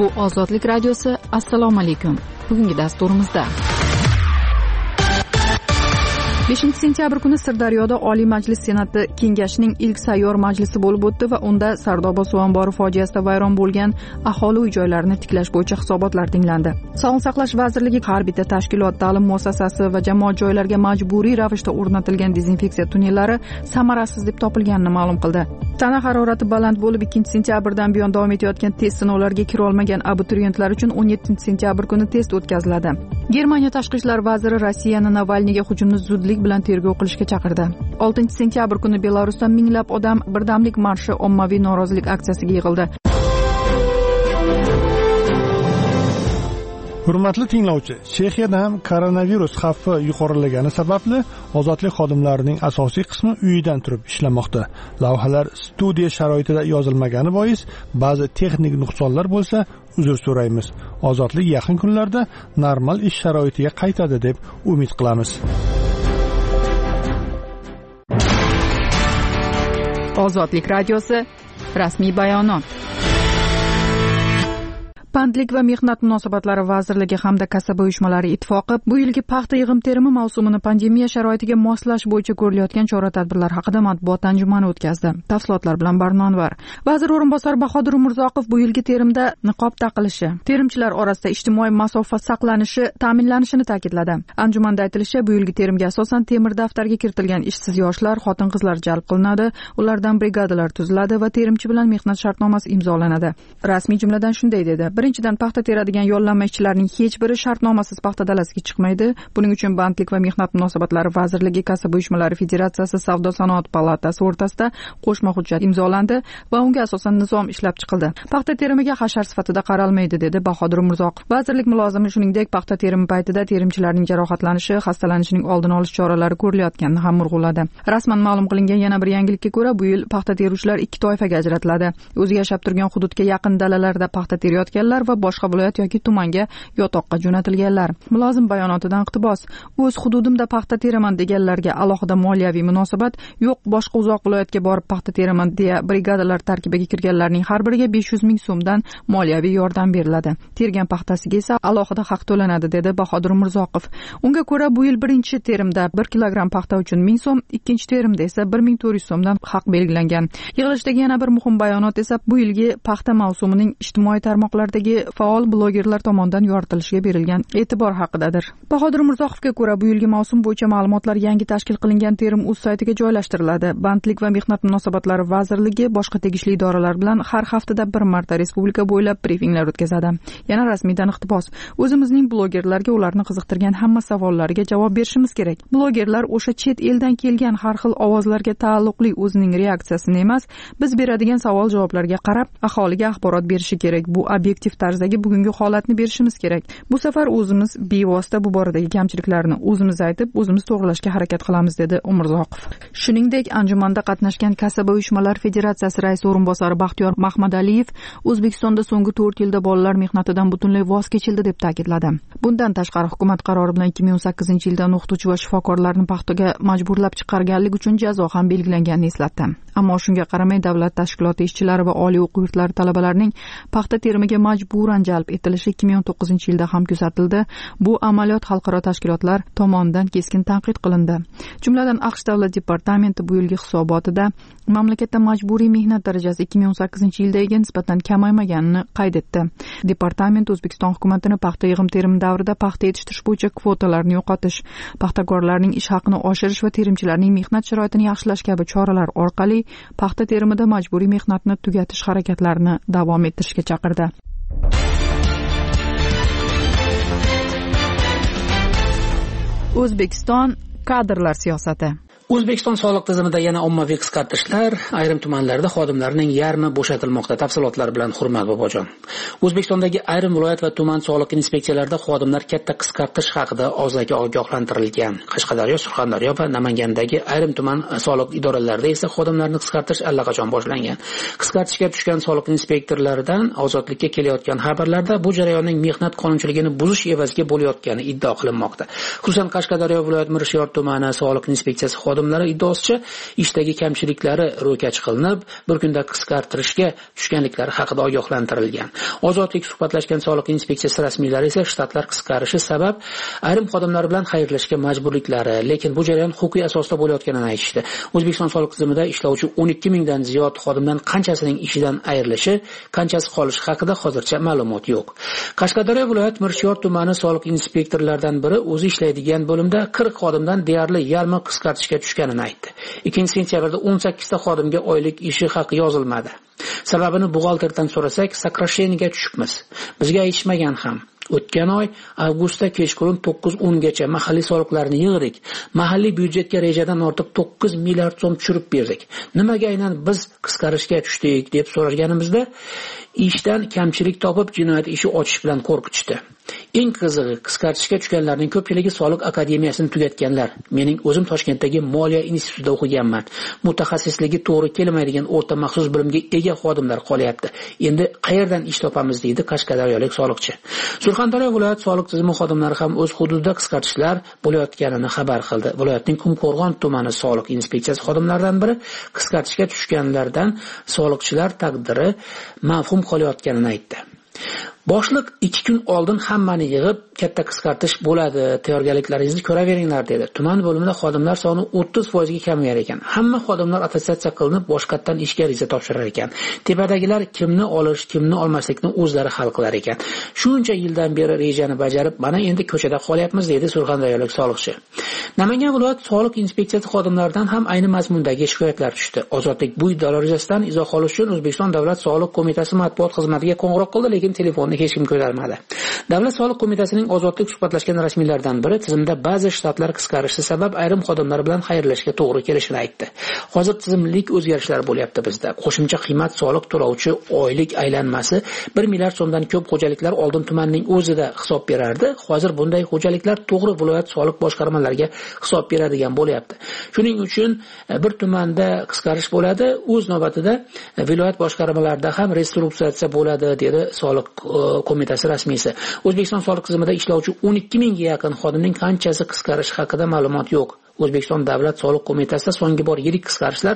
Bu Ozodlik radiosi. Assalomu alaykum. Bugungi dasturimizda 5-sentyabr kuni Sirdaryoda Oliy Majlis Senati Kengashining ilk sayyor majlisi bo'lib o'tdi va unda Sardoba suv ombori fojiasida vayron bo'lgan aholi uy-joylarini tiklash bo'yicha hisobotlar tinglandi. Sog'liqni saqlash vazirligi har bitta tashkilot, ta'lim muassasasi va jamoat joylariga majburiy ravishda o'rnatilgan dezinfeksiya tunnellari samarasiz deb topilganini ma'lum qildi. Tana harorati baland bo'lib 2-sentyabrdan buyon davom etayotgan test sinovlariga kira olmagan abituriyentlar uchun 17-sentyabr kuni test o'tkaziladi. Germaniya tashqi ishlar vaziri Rossiyani Navalniyga hujumni zudlik bilan tergov qilishga chaqirdi. 6-sentyabr kuni Belarusda minglab odam birdamlik marshi ommaviy norozilik aksiyasiga yig'ildi. Hurmatli tinglovchi, Chexiyada ham koronavirus xavfi yuqorilagani sababli ozodlik xodimlarining asosiy qismi uyidan turib ishlamoqda. Lavhalar studiya sharoitida yozilmagani bois ba'zi texnik nuqsonlar bo'lsa, uzr so'raymiz. Ozodlik yaqin kunlarda normal ish sharoitiga qaytadi deb umid qilamiz. Ozodlik radiosi rasmiy bayonot. Bandlik va mehnat munosabatlari vazirligi hamda kasaba uyushmalari ittifoqi bu yilgi paxta yig'im-terimi mavsumini pandemiya sharoitiga moslash bo'yicha ko'rilayotgan chora-tadbirlar haqida matbuot anjumani o'tkazdi. Tafsilotlar bilan Barno Anvar. Vazir o'rinbosari Bahodir Umurzoqov bu yilgi terimda niqob taqilishi, terimchilar orasida ijtimoiy masofa saqlanishi ta'minlanishini ta'kidladi. Anjumanda aytilishicha, bu yilgi terimga asosan temir daftarga kiritilgan ishsiz yoshlar, xotin-qizlar jalb qilinadi, ulardan brigadalar tuziladi va terimchi bilan mehnat shartnomasi imzolanadi. Rasmiy jumladan shunday dedi: Birinchidan, paxta teradigan yollanma ishchilarning hech biri shartnomasiz paxta dalasiga chiqmaydi. Buning uchun Bandlik va mehnat munosabatlari vazirligi, Kasaba uyushmalari federatsiyasi, Savdo-sanoat palatasi o'rtasida qo'shma hujjat imzolandi va unga asosan nizom ishlab chiqildi. Paxta terimiga hashar sifatida qaralmaydi, dedi Bahodir Umurzoqov. Vazirlik mulozimi shuningdek, paxta terimi paytida terimchilarning jarohatlanishi, xastalanishining oldini olish choralari ko'rilayotganini ham urg'uladi. Rasman ma'lum qilingan yana bir yangilikka ko'ra, bu yil paxta teruvchilar ikki toifaga ajratiladi. O'zi yashab turgan hududga yaqin dalalarda paxta terayotganlar va boshqa viloyat yoki tumanga yotoqqa jo'natilganlar. Mulozim bayonotidan iqtibos: o'z hududimda paxta teraman deganlarga alohida moliyaviy munosabat yo'q, boshqa uzoq viloyatga borib paxta teraman deya brigadalar tarkibiga kirganlarning har biriga 500 ming so'mdan moliyaviy yordam beriladi. Tergan paxtasiga esa alohida haq to'lanadi, dedi Bahodir Umurzoqov. Unga ko'ra, bu yil birinchi terimda 1 kilogramm paxta uchun 1000 so'm, ikkinchi terimda esa 1400 so'mdan haq belgilangan. Yig'ilishdagi yana bir muhim bayonot esa bu yilgi paxta mavsumining ijtimoiy tarmoqlardagi faol blogerlar tomonidan yoritilishiga berilgan e'tibor haqidadir. Bahodir Umurzoqovga ko'ra, bu yilgi mavsum bo'yicha ma'lumotlar yangi tashkil qilingan terim uz saytiga joylashtiriladi. Bandlik va mehnat munosabatlari vazirligi boshqa tegishli idoralar bilan har haftada bir marta respublika bo'ylab brifinglar o'tkazadi. Yana rasmiydan iqtibos: o'zimizning blogerlarga ularni qiziqtirgan hamma savollariga javob berishimiz kerak. Blogerlar o'sha chet eldan kelgan har xil ovozlarga taalluqli o'zining reaksiyasini emas, biz beradigan savol-javoblarga qarab aholiga axborot berishi kerak. Bu obyektiv tarzdagi bugungi holatni berishimiz kerak. Bu safar o'zimiz bevosita bu boradagi kamchiliklarni o'zimiz aytib, o'zimiz to'g'rilashga harakat qilamiz, dedi Umurzoqov. Shuningdek, anjumanda qatnashgan Kasaba uyushmalari federatsiyasi raisi o'rinbosari Baxtiyor Mahmadaliyev O'zbekistonda so'nggi 4 yilda bolalar mehnatidan butunlay voz kechildi deb ta'kidladi. Bundan tashqari, hukumat qarori bilan 2018-yilda o'qituvchi va shifokorlarni paxtaga majburlab chiqarganlik uchun jazo ham belgilanganini eslatdi. Ammo shunga qaramay, davlat tashkiloti ishchilari va oliy o'quv yurtlari talabalarining paxta terimiga majburan jalb etilishi 2019-yilda ham kuzatildi. Bu amaliyot xalqaro tashkilotlar tomonidan keskin tanqid qilindi. Jumladan, AQSh davlat departamenti bu yilgi hisobotida mamlakatda majburiy mehnat darajasi 2018-yildagiga nisbatan kamaymaganini qayd etdi. Departament O'zbekiston hukumatini paxta yig'im-terimi davrida paxta yetishtirish bo'yicha kvotalarni yo'qotish, paxtakorlarning ish haqini oshirish va terimchilarning mehnat sharoitini yaxshilash kabi choralar orqali paxta terimida majburiy mehnatni tugatish harakatlarini davom ettirishga chaqirdi. O'zbekiston kadrlar siyosati. O'zbekiston soliq tizimida yana ommaviy qisqartirishlar, ayrim tumanlarda xodimlarning yarmi bo'shatilmoqda. Tafsilotlar bilan Hurmat Bobojon. O'zbekistondagi ayrim viloyat va tuman soliq inspeksiyalarida xodimlar katta qisqartirish haqida og'zaki ogohlantirilgan. Qashqadaryo, Surxondaryo va Namangandagi ayrim tuman soliq idoralarida esa xodimlarni qisqartirish allaqachon boshlangan. Qisqartirishga tushgan soliq inspektorlaridan ozodlikka kelayotgan xabarlarda bu jarayonning mehnat qonunchiligini buzish evaziga bo'layotgani iddao qilinmoqda. Xususan, Qashqadaryo viloyat Mirishyor tumani soliq inspeksiyasi xodim xodimlari iddaosicha ishdagi kamchiliklari ro'kach qilinib, bir kunda qisqartirishga tushganliklari haqida ogohlantirilgan. Ozodlik suhbatlashgan soliq inspeksiyasi rasmiylari esa shtatlar qisqarishi sabab ayrim xodimlar bilan xayrlashishga majburliklari, lekin bu jarayon huquqiy asosda bo'layotganini aytishdi. O'zbekiston soliq tizimida ishlovchi 12 mingdan ziyod xodimdan qanchasining ishidan ayrilishi, qanchasi qolishi haqida hozircha ma'lumot yo'q. Qashqadaryo viloyat Mirchiyor tumani soliq inspektorlaridan biri o'zi ishlaydigan bo'limda 40 xodimdan deyarli yarmi qisqartishga tushganini aytdi. 2-sentyabrda 18 ta xodimga oylik ishi haqi yozilmadi. Sababini buxgalterdan so'rasak, sakrasheniga tushibmiz. Bizga aytishmagan ham. O'tgan oy avgustda kechqurun 9-10 gacha mahalliy soliqlarni yig'dik. Mahalliy byudjetga rejadan ortiq 9 milliard so'm tushirib berdik. Nimaga aynan biz qisqarishga tushdik deb so'raganimizda, ishdan kamchilik topib jinoyat ishi ochish bilan qo'rqitishdi. Eng qizig'i, qisqartishga tushganlarning ko'pchiligi soliq akademiyasini tugatganlar. Mening o'zim Toshkentdagi Moliya institutida o'qiganman. Mutaxassisligi to'g'ri kelmaydigan o'rta maxsus bilimga ega xodimlar qolyapti. Endi qayerdan ish topamiz deydi qashqadaryolik soliqchi. Surxondaryo viloyat soliq tizimi xodimlari ham o'z hududida qisqartishlar bo'layotganini xabar qildi. Viloyatning Qumqo'rg'on tumani soliq inspeksiyasi xodimlaridan biri qisqartishga tushganlardan soliqchilar taqdiri mavhum qolayotganini aytdi. Boshliq 2 kun oldin hammani yig'ib katta qisqartish bo'ladi, tayyorgarliklaringizni ko'raveringlar dedi. Tuman bo'limida xodimlar soni 30% ga kamayar ekan. Hamma xodimlar attestatsiya qilinib boshqatdan ishga ariza topshirar ekan. Tepadagilar kimni olish, kimni olmaslikni o'zlari hal qilar ekan. Shuncha yildan beri rejani bajarib, mana endi ko'chada qolyapmiz dedi surxondaryolik soliqchi. Namangan viloyat soliq inspeksiyasi xodimlaridan ham ayni mazmundagi shikoyatlar tushdi. Ozodlik bu iddalar yuzasidan izoh olish uchun O'zbekiston Davlat soliq qo'mitasi matbuot xizmatiga qo'ng'iroq qildi, lekin telefonni hech kim ko'tarmadi. Davlat soliq qo'mitasining ozodlik suhbatlashgan rasmiylaridan biri tizimda ba'zi shtatlar qisqarishi sabab ayrim xodimlar bilan xayrlashishga to'g'ri kelishini aytdi. Hozir tizimlik o'zgarishlar bo'lyapti bizda. Qo'shimcha qiymat soliq to'lovchi oylik aylanmasi 1 milliard so'mdan ko'p xo'jaliklar oldin tumanning o'zida hisob berardi. Hozir bunday xo'jaliklar to'g'ri viloyat soliq boshqarmalariga hisob beradigan bo'lyapti. Shuning uchun bir tumanda qisqarish bo'ladi, o'z navbatida viloyat boshqarmalarida ham restrukturatsiya bo'ladi dedi soliq qo'mitasi rasmiysi. O'zbekiston soliq tizimida ishlovchi 12 mingga yaqin xodimning qanchasi qisqarish haqida ma'lumot yo'q. O'zbekiston Davlat soliq qo'mitasida so'nggi bor yirik qisqarishlar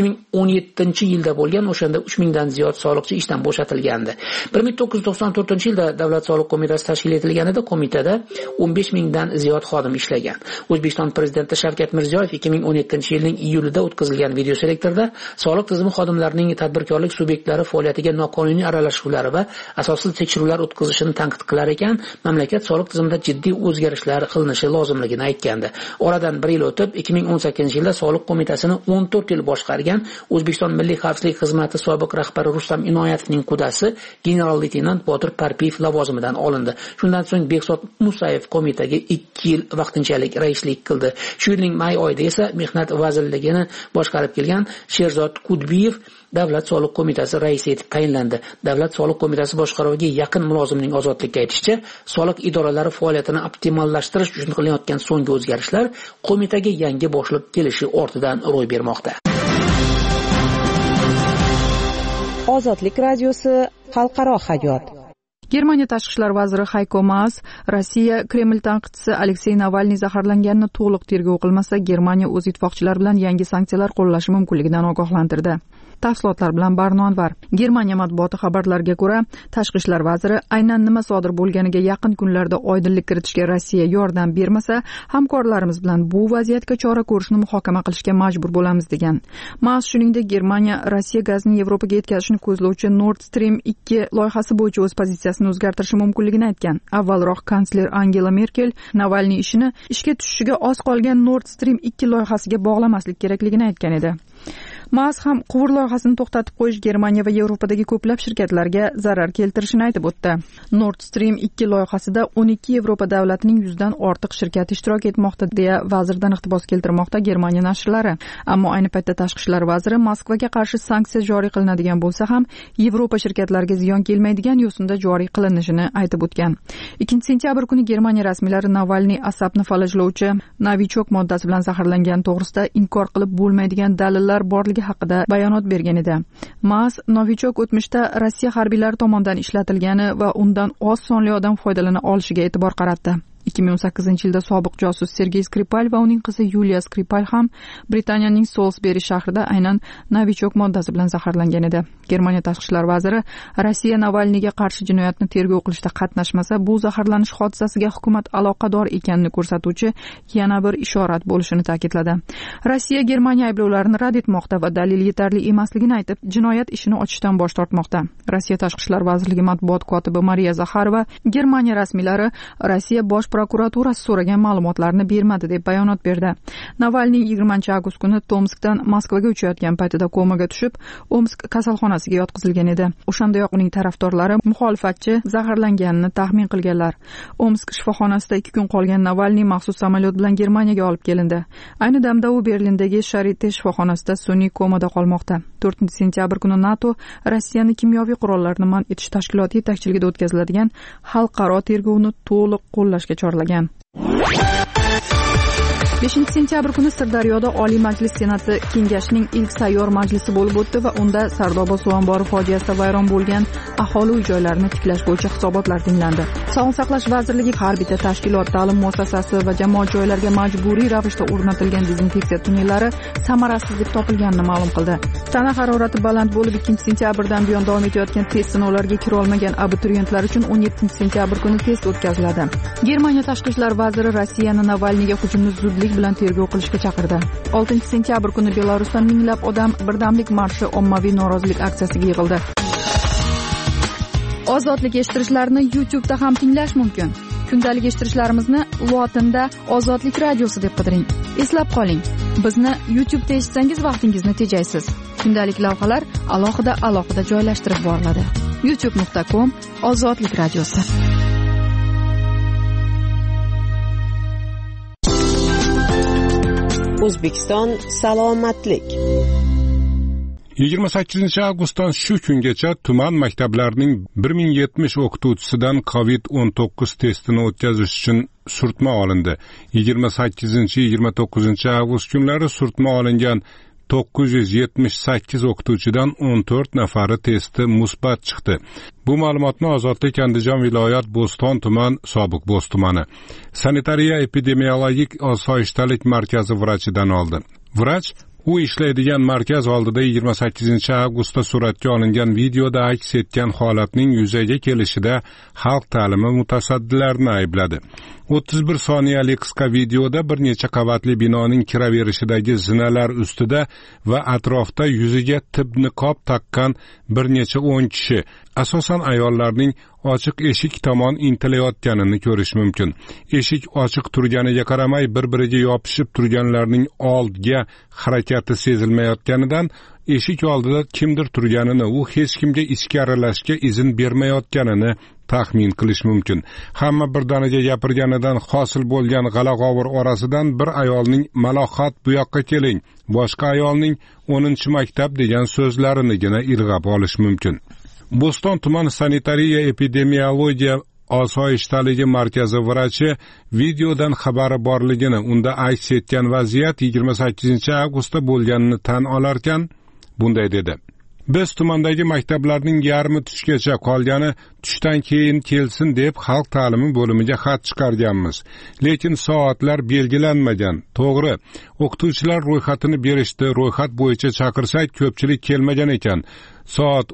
2017-yilda bo'lgan, o'shanda 3 mingdan ziyod soliqchi ishdan bo'shatilgandi. 1994-yilda Davlat soliq qo'mitasi tashkil etilganida qo'mitada 15 mingdan ziyod xodim ishlagan. O'zbekiston prezidenti Shavkat Mirziyoyev 2017-yilning iyulida o'tkazilgan videoselektorda soliq tizimi xodimlarining tadbirkorlik subyektlari faoliyatiga noqonuniy aralashuvlari va asossiz tekshiruvlar o'tkazishini tanqid qilar ekan, mamlakat soliq tizimida jiddiy o'zgarishlar qilinishi lozimligini aytgandi. Oradan 1 yil o'tib 2018-yilda soliq qo'mitasini 14 yil boshqargan O'zbekiston Milliy xavfsizlik xizmati sobiq rahbari Rustam Inoyatovning qudasi general-leytenant Botir Parpiyev lavozimidan olindi. Shundan so'ng Behzod Musayev qo'mitaga 2 yil vaqtinchalik raislik qildi. Shu yilning may oyida esa Mehnat vazirligini boshqarib kelgan Sherzod Kudbiyev Davlat soliq qo'mitasi raisi etib tayinlandi. Davlat soliq qo'mitasi boshqaruviga yaqin mulozimning Ozodlikka aytishicha, soliq idoralari faoliyatini optimallashtirish uchun qilinayotgan so'nggi o'zgarishlar qo'mitaga yangi boshliq kelishi ortidan ro'y bermoqda. Ozodlik radiosi xalqaro hayot. Germaniya tashqi ishlar vaziri Hayko Maas Rossiya Kreml tanqidchisi Aleksey Navalniy zaharlanganini to'liq tergov qilmasa, Germaniya o'z ittifoqchilari bilan yangi sanksiyalar qo'llashi mumkinligidan ogohlantirdi. Tafsilotlar bilan Barno Anvar. Germaniya matbuoti xabarlariga ko'ra, tashqi ishlar vaziri aynan nima sodir bo'lganiga yaqin kunlarda oydinlik kiritishga Rossiya yordam bermasa, hamkorlarimiz bilan bu vaziyatga chora ko'rishni muhokama qilishga majbur bo'lamiz degan. Maas shuningdek, Germaniya Rossiya gazini Yevropaga yetkazishni ko'zlovchi Nord Stream 2 loyihasi bo'yicha o'z pozitsiyasini o'zgartirishi mumkinligini aytgan. Avvalroq kansler Angela Merkel Navalniy ishga tushishiga oz qolgan Nord Stream 2 loyihasiga bog'lamaslik kerakligini aytgan edi. Maas ham quvur loyihasini to'xtatib qo'yish Germaniya va Yevropadagi ko'plab shirkatlarga zarar keltirishini aytib o'tdi. Nord Stream 2 loyihasida 12 Yevropa davlatining 100 dan ortiq shirkati ishtirok etmoqda deya vazirdan iqtibos keltirmoqda Germaniya nashrlari. Ammo ayni paytda tashqi ishlar vaziri Moskvaga qarshi sanksiya joriy qilinadigan bo'lsa ham Yevropa shirkatlariga ziyon kelmaydigan yo'sinda joriy qilinishini aytib o'tgan. 2-sentyabr kuni Germaniya rasmiylari Navalniy asabni falajlovchi Novichok moddasi bilan zaharlangani to'g'risida inkor qilib bo'lmaydigan dalillar borligi haqida bayonot bergan edi. Maas Novichok o'tmishda Rossiya harbiylari tomonidan ishlatilgani va undan oz sonli odam foydalana olishiga e'tibor qaratdi. 2018-yilda sobiq josus Sergey Skripal va uning qizi Yuliya Skripal ham Britaniyaning Solsberi shahrida aynan novichok moddasi bilan zaharlangan edi. Germaniya tashqi ishlar vaziri Rossiya Navalniyga qarshi jinoyatni tergov qilishda qatnashmasa, bu zaharlanish hodisasiga hukumat aloqador ekanini ko'rsatuvchi yana bir ishorat bo'lishini ta'kidladi. Rossiya Germaniya ayblovlarini rad etmoqda va dalil yetarli emasligini aytib, jinoyat ishini ochishdan bosh tortmoqda. Rossiya tashqi ishlar vazirligi matbuot kotibi Mariya Zakharova Germaniya rasmiylari Rossiya bosh prokuraturasi so'ragan ma'lumotlarni bermadi deb bayonot berdi. Navalniy 20-avgust kuni Tomskdan Moskvaga uchayotgan paytida komaga tushib, Omsk kasalxonasiga yotqizilgan edi. O'shandayoq uning tarafdorlari muxolifatchi zaharlanganini taxmin qilganlar. Omsk shifoxonasida 2 kun qolgan Navalniy maxsus samolyot bilan Germaniyaga olib kelindi. Ayni damda u Berlindagi Charite shifoxonasida sun'iy komada qolmoqda. 4-sentyabr kuni NATO Rossiyani kimyoviy qurollarni man etish tashkiloti yetakchiligida o'tkaziladigan xalqaro tergovni to'liq qo'llashga chorlagan. 5-sentyabr kuni Sirdaryoda Oliy Majlis Senati Kengashining ilk sayyor majlisi bo'lib o'tdi va unda Sardoba suv ombori fojiasida vayron bo'lgan aholi uy-joylarini tiklash bo'yicha hisobotlar tinglandi. Sog'liqni saqlash vazirligi har bitta tashkilot, ta'lim muassasasi va jamoat joylariga majburiy ravishda o'rnatilgan dezinfeksiya tunnellari samarasiz deb topilganini ma'lum qildi. Tana harorati baland bo'lib 2-sentyabrdan buyon davom etayotgan test sinovlariga kira olmagan abituriyentlar uchun 17-sentyabr kuni test o'tkaziladi. Germaniya tashqi ishlar vaziri Rossiyani Navalniyga hujumni zudlik bilan tergov qilishga chaqirdi. 6-sentyabr kuni Belarusda minglab odam birdamlik marshi ommaviy norozilik aksiyasiga yig'ildi. Ozodlik eshittirishlarni YouTube'da ham tinglash mumkin. Kundalik eshittirishlarimizni lotinda Ozodlik radiosi deb qidiring. Eslab qoling, bizni YouTube'da eshitsangiz vaqtingizni tejaysiz. Kundalik lavhalar alohida joylashtirib boriladi. youtube.com/Ozodlik radiosi. O'zbekiston salomatlik. 28-avgustdan shu kungacha tuman maktablarining 1070 o'qituvchisidan COVID-19 testini o'tkazish uchun surtma olindi. 28-29 kunlari surtma olingan 978 o'qituvchidan 14 nafari testi musbat chiqdi. Bu ma'lumotni Ozodlik Andijon viloyat Bo'ston tuman sobiq Bo'z tumani sanitariya epidemiologik osoyishtalik markazi vrachidan oldi. Vrach u ishlaydigan markaz oldida 28-avgustda suratga olingan videoda aks etgan holatning yuzaga kelishida xalq ta'limi mutasaddilarini aybladi. 31 soniyalik qisqa videoda bir necha qavatli binoning kiraverishidagi zinalar ustida va atrofda yuziga tib niqob taqqan bir necha 10 kishi, asosan ayollarning ochiq eshik tomon intilayotganini ko'rish mumkin. Eshik ochiq turganiga qaramay bir-biriga yopishib turganlarning oldiga harakati sezilmayotganidan eshik oldida kimdir turganini, u hech kimga ichkarilashga izn bermayotganini taxmin qilish mumkin. Hamma birdaniga gapirganidan hosil bo'lgan g'ala-g'ovur orasidan bir ayolning "Malohat, bu yoqqa keling", boshqa ayolning "10-maktab" degan so'zlarinigina ilg'ab olish mumkin. Bo'ston tuman sanitariya epidemiologiya osoyishtaligi markazi vrachi videodan xabari borligini, unda aks etgan vaziyat 28-avgustda bo'lganini tan olarkan bunday dedi: Biz tumandagi maktablarning yarmi tushgacha, qolgani tushdan keyin kelsin deb xalq ta'limi bo'limiga xat chiqarganmiz. Lekin soatlar belgilanmagan. To'g'ri, o'qituvchilar ro'yxatini berishdi, ro'yxat bo'yicha chaqirsak ko'pchilik kelmagan ekan. Soat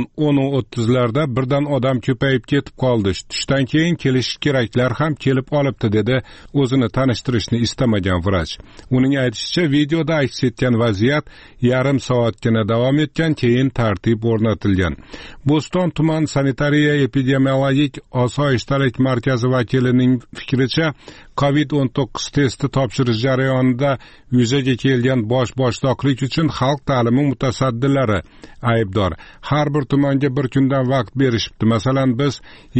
10:30larda birdan odam ko'payib ketib qoldi. Tushdan keyin kelish keraklar ham kelib olibdi, dedi o'zini tanishtirishni istamagan vrach. Uning aytishicha, videoda aks etgan vaziyat yarim soatgina davom etgan, keyin tartib o'rnatilgan. Bo'ston tuman sanitariya epidemiologik osoyishtalik markazi vakilining fikricha, COVID-19 testi topshirish jarayonida yuzaga kelgan boshliqlik uchun xalq ta'limi mutasaddilari aybdor. Har bir tumanga bir kundan vaqt berishibdi. Masalan, biz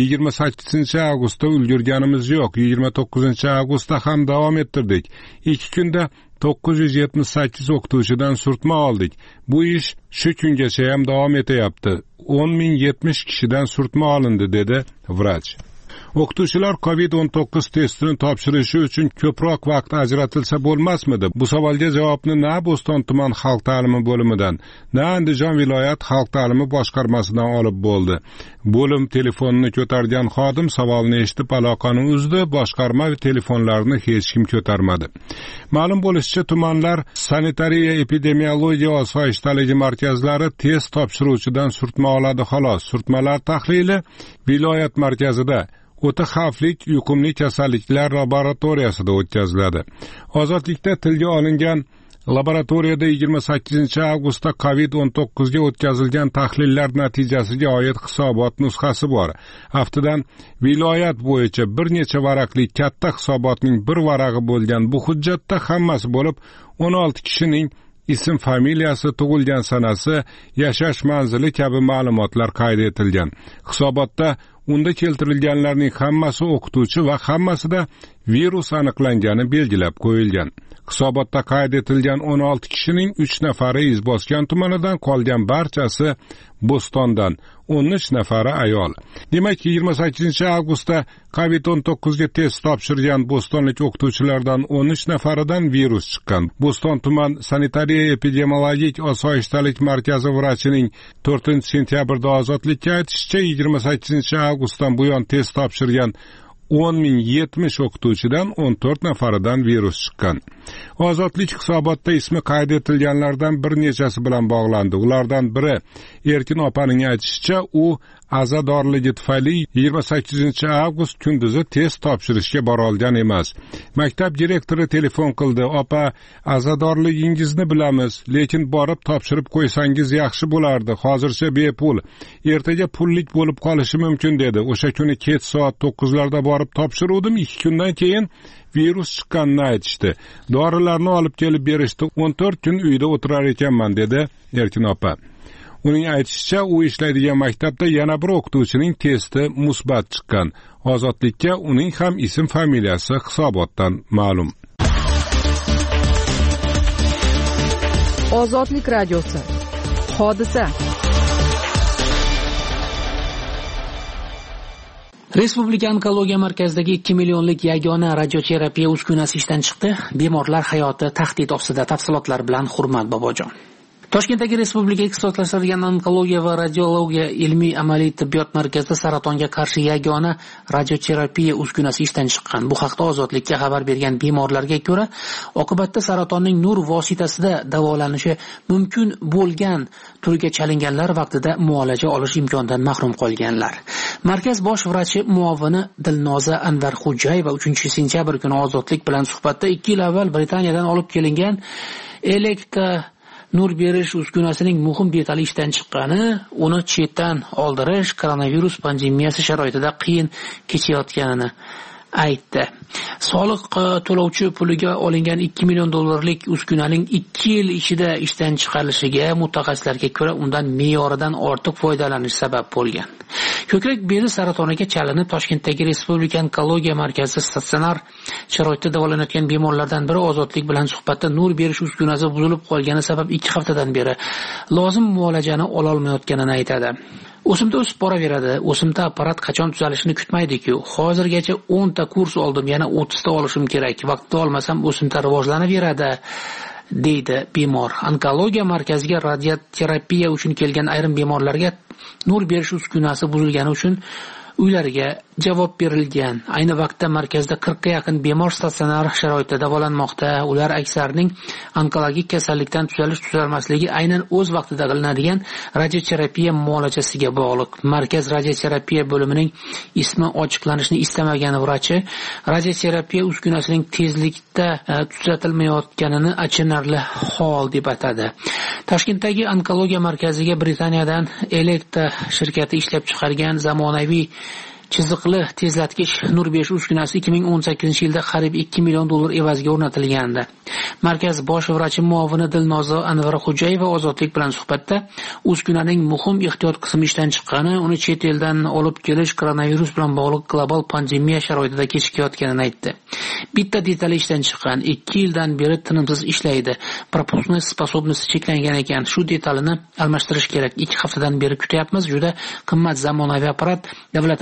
28-avgustda ulgurganimiz yo'q. 29-avgustda ham davom ettirdik. 2 kunda 978 o'qituvchidan surtma oldik. Bu ish shu kungacha ham davom etyapti. 10.070 kishidan surtma olindi, dedi vrach. O'qituvchilar COVID-19 testini topshirishi uchun ko'proq vaqt ajratilsa bo'lmasmidi? Bu savolga javobni na Bo'ston tuman xalq ta'limi bo'limidan, na Andijon viloyat xalq ta'limi boshqarmasidan olib bo'ldi. Bo'lim telefonini ko'targan xodim savolni eshitib aloqani uzdi, boshqarma telefonlarini hech kim ko'tarmadi. Ma'lum bo'lishicha, tumanlar sanitariya epidemiologiya osoyishtaligi markazlari test topshiruvchidan surtma oladi xolos. Surtmalar tahlili viloyat markazida o'ta xavfli yuqumli kasalliklar laboratoriyasida o'tkaziladi. Ozodlikda tilga olingan laboratoriyada 28 avgustda COVID-19 ga o'tkazilgan tahlillar natijasiga oid hisobot nusxasi bor. Haftadan viloyat bo'yicha bir necha varaqli katta hisobotning bir varag'i bo'lgan bu hujjatda hammasi bo'lib 16 kishining ism, familiyasi, tug'ilgan sanasi, yashash manzili kabi ma'lumotlar qayd etilgan. Hisobotda unda keltirilganlarning hammasi o'qituvchi va hammasida virus aniqlangani belgilab qo'yilgan. Hisobotda qayd etilgan 16 kishining 3 nafari Izboskan tumanidan, qolgan barchasi Bo'stondan, 13 nafari ayol. Demak, 28 avgustda COVID-19 ga test topshirgan bo'stonlik o'qituvchilardan 13 nafaridan virus chiqqan. Bo'ston tuman sanitariya epidemiologik osoyishtalik markazi vrachining 4-sentyabrda Ozodlikka aytishicha, 28 avgustdan buyon test topshirgan 10.070 o'qituvchidan 14 nafaridan virus chiqqan. Ozodlik hisobotda ismi qayd etilganlardan bir nechasi bilan bog'landi. Ulardan biri Erkin opaning aytishicha, u azadorligi tufayli 28 avgust kunduzi test topshirishga bora olgan emas. Maktab direktori telefon qildi. Opa, azadorligingizni bilamiz, lekin borib topshirib qo'ysangiz yaxshi bo'lardi. Hozircha bepul. Ertaga pullik bo'lib qolishi mumkin dedi. O'sha kuni kech soat 9larda borib topshiruvdim. 2 kundan keyin virus chiqqanini aytishdi. Dorilarni olib kelib berishdi. 14 kun uyda o'tirar ekanman dedi Erkin opa. Uning aytishicha, u ishlaydigan maktabda yana bir o'qituvchining testi musbat chiqqan. Ozodlikka uning ham ism, familiyasi hisobotdan ma'lum. Ozodlik radiosi. Hodisa. Respublika onkologiya markazidagi 2 millionlik yagona radioterapiya uskunasi ishdan chiqdi. Bemorlar hayoti tahdid ostida. Tafsilotlar bilan Hurmat Bobojon. Toshkentdagi Respublika ixtisoslashtirilgan onkologiya va radiologiya ilmiy amaliy tibbiyot markazida saratonga qarshi yagona radioterapiya uskunasi ishdan chiqqan. Bu haqda Ozodlikka xabar bergan bemorlarga ko'ra, oqibatda saratonning nur vositasida davolanishi mumkin bo'lgan turiga chalinganlar vaqtida muolaja olish imkonidan mahrum qolganlar. Markaz bosh vrachi muovini Dilnoza Anvarxo'jayeva 3-sentyabr kuni Ozodlik bilan suhbatda 2 yil avval Britaniyadan olib kelingan elektr nur berish uskunasining muhim detali ishdan chiqqani, uni chetdan oldirish koronavirus pandemiyasi sharoitida qiyin kechayotganini aytdi. Soliq to'lovchi puliga olingan 2 million dollarlik uskunaning 2 yil ichida ishdan chiqarilishiga mutaxassislarga ko'ra undan me'yoridan ortiq foydalanish sabab bo'lgan. Ko'krak bezi saratoniga chalinib Toshkentdagi Respublika onkologiya markazi statsionar sharoitda davolanayotgan bemorlardan biri Ozodlik bilan suhbatda nur berish uskunasi buzilib qolgani sabab 2 haftadan beri lozim muolajani ola olmayotganini aytadi. O'simta o'sib boraveradi. O'simta apparat qachon tuzalishini kutmaydi-ku. Hozirgacha 10 ta kurs oldim, yana 30 ta olishim kerak. Vaqtida olmasam o'simta rivojlanaveradi, deydi bemor. Onkologiya markaziga radioterapiya uchun kelgan ayrim bemorlarga nur berish uskunasi buzilgani uchun uylariga javob berilgan. Ayni vaqtda markazda 40 ga yaqin bemor statsionar sharoitda davolanmoqda. Ular aksarining onkologik kasallikdan tuzalmasligi aynan o'z vaqtida qilinadigan radioterapiya muolajasiga bog'liq. Markaz radioterapiya bo'limining ismi ochiqlanishini istamagan vrachi radioterapiya uskunasining tezlikda tuzatilmayotganini achinarli hol deb atadi. Toshkentdagi onkologiya markaziga Britaniyadan elektr shirkati ishlab chiqargan zamonaviy chiziqli tezlatgich nur berish uskunasi 2018-yilda qariyb 2 million dollar evaziga o'rnatilgandi. Markaz bosh vrachi muovini Dilnoza Anvarxo'jayeva Ozodlik bilan suhbatda uskunaning muhim ehtiyot qismi ishdan chiqqani, uni chet eldan olib kelish koronavirus bilan bog'liq global pandemiya sharoitida kechikayotganini aytdi. Bitta detali ishdan chiqqan, 2 yildan beri tinimsiz ishlaydi. Propusniy sposobniyasi cheklangan ekan. Shu detalini almashtirish kerak. 2 haftadan beri kutyapmiz. Juda qimmat zamonaviy apparat. Davlatimiz shu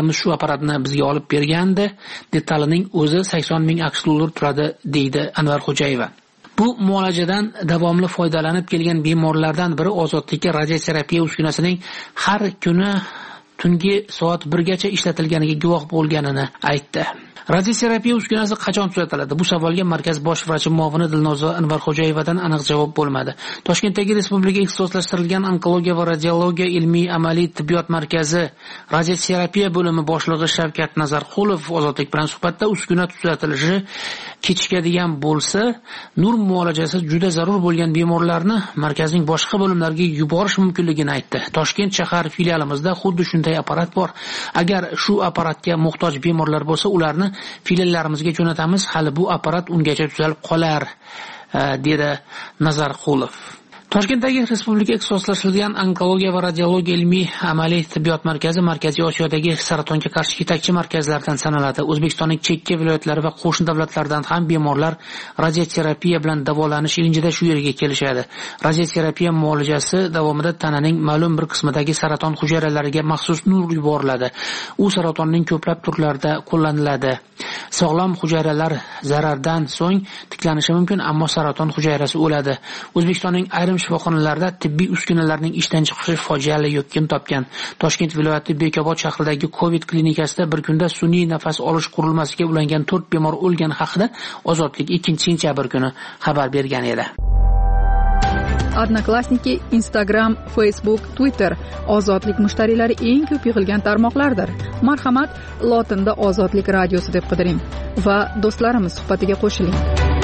apparatni bizga olib bergandi. Detalining o'zi 80 ming AQSh dollar turadi, deydi Anvar Xo'jayeva. Bu muolajadan davomli foydalanib kelgan bemorlardan biri ozodlikka radioterapiya uskunasining har kuni tungi soat 1 gacha ishlatilganiga guvoh bo'lganini aytdi. Radioterapiya uskunasi qachon tuzatiladi? Bu savolga markaz bosh vrachi muovini Dilnoza Anvar Xo'jayevadan aniq javob bo'lmadi. Toshkentdagi Respublika ixtisoslashtirilgan onkologiya va radiologiya ilmiy amaliy tibbiyot markazi radioterapiya bo'limi boshlig'i Shavkat Nazarqulov ozodlik bilan suhbatda uskuna tuzatilishi kechikadigan bo'lsa, nur muolajasi juda zarur bo'lgan bemorlarni markazning boshqa bo'limlariga yuborish mumkinligini aytdi. Toshkent shahar filialimizda xuddi shunday apparat bor. Agar shu apparatga muhtoj bemorlar bo'lsa, ularni filiallarimizga jo'natamiz. Hali bu apparat ungacha tuzalib qolar, dedi Nazarqulov. Toshkentdagi Respublika ixtisoslashtirilgan onkologiya va radiologiya ilmiy amaliy tibbiyot markazi Markaziy Osiyodagi saratonga qarshi yetakchi markazlardan sanaladi. O'zbekistonning chekka viloyatlari va qo'shni davlatlardan ham bemorlar radioterapiya bilan davolanish ilinjida shu yerga kelishadi. Radioterapiya muolajasi davomida tananing ma'lum bir qismidagi saraton hujayralariga maxsus nur yuboriladi. U saratonning ko'plab turlarida qo'llaniladi. Sog'lom hujayralar zarardan so'ng tiklanishi mumkin, ammo saraton hujayrasi o'ladi. O'zbekistonning ayrim shifoxonalarda tibbiy uskunalarning ishdan chiqishi fojiali yo'qkim topgan. Toshkent viloyati Bekobod shahridagi Covid klinikasida bir kunda sun'iy nafas olish qurilmasiga ulangan 4 bemor o'lgani haqida Ozodlik 2-sentyabr kuni xabar bergan edi. Odnoklassniki, Instagram, Facebook, Twitter Ozodlik mushtariylari eng ko'p yig'ilgan tarmoqlardir. Marhamat, lotinda Ozodlik radiosi deb qidiring va do'stlarimiz suhbatiga qo'shiling.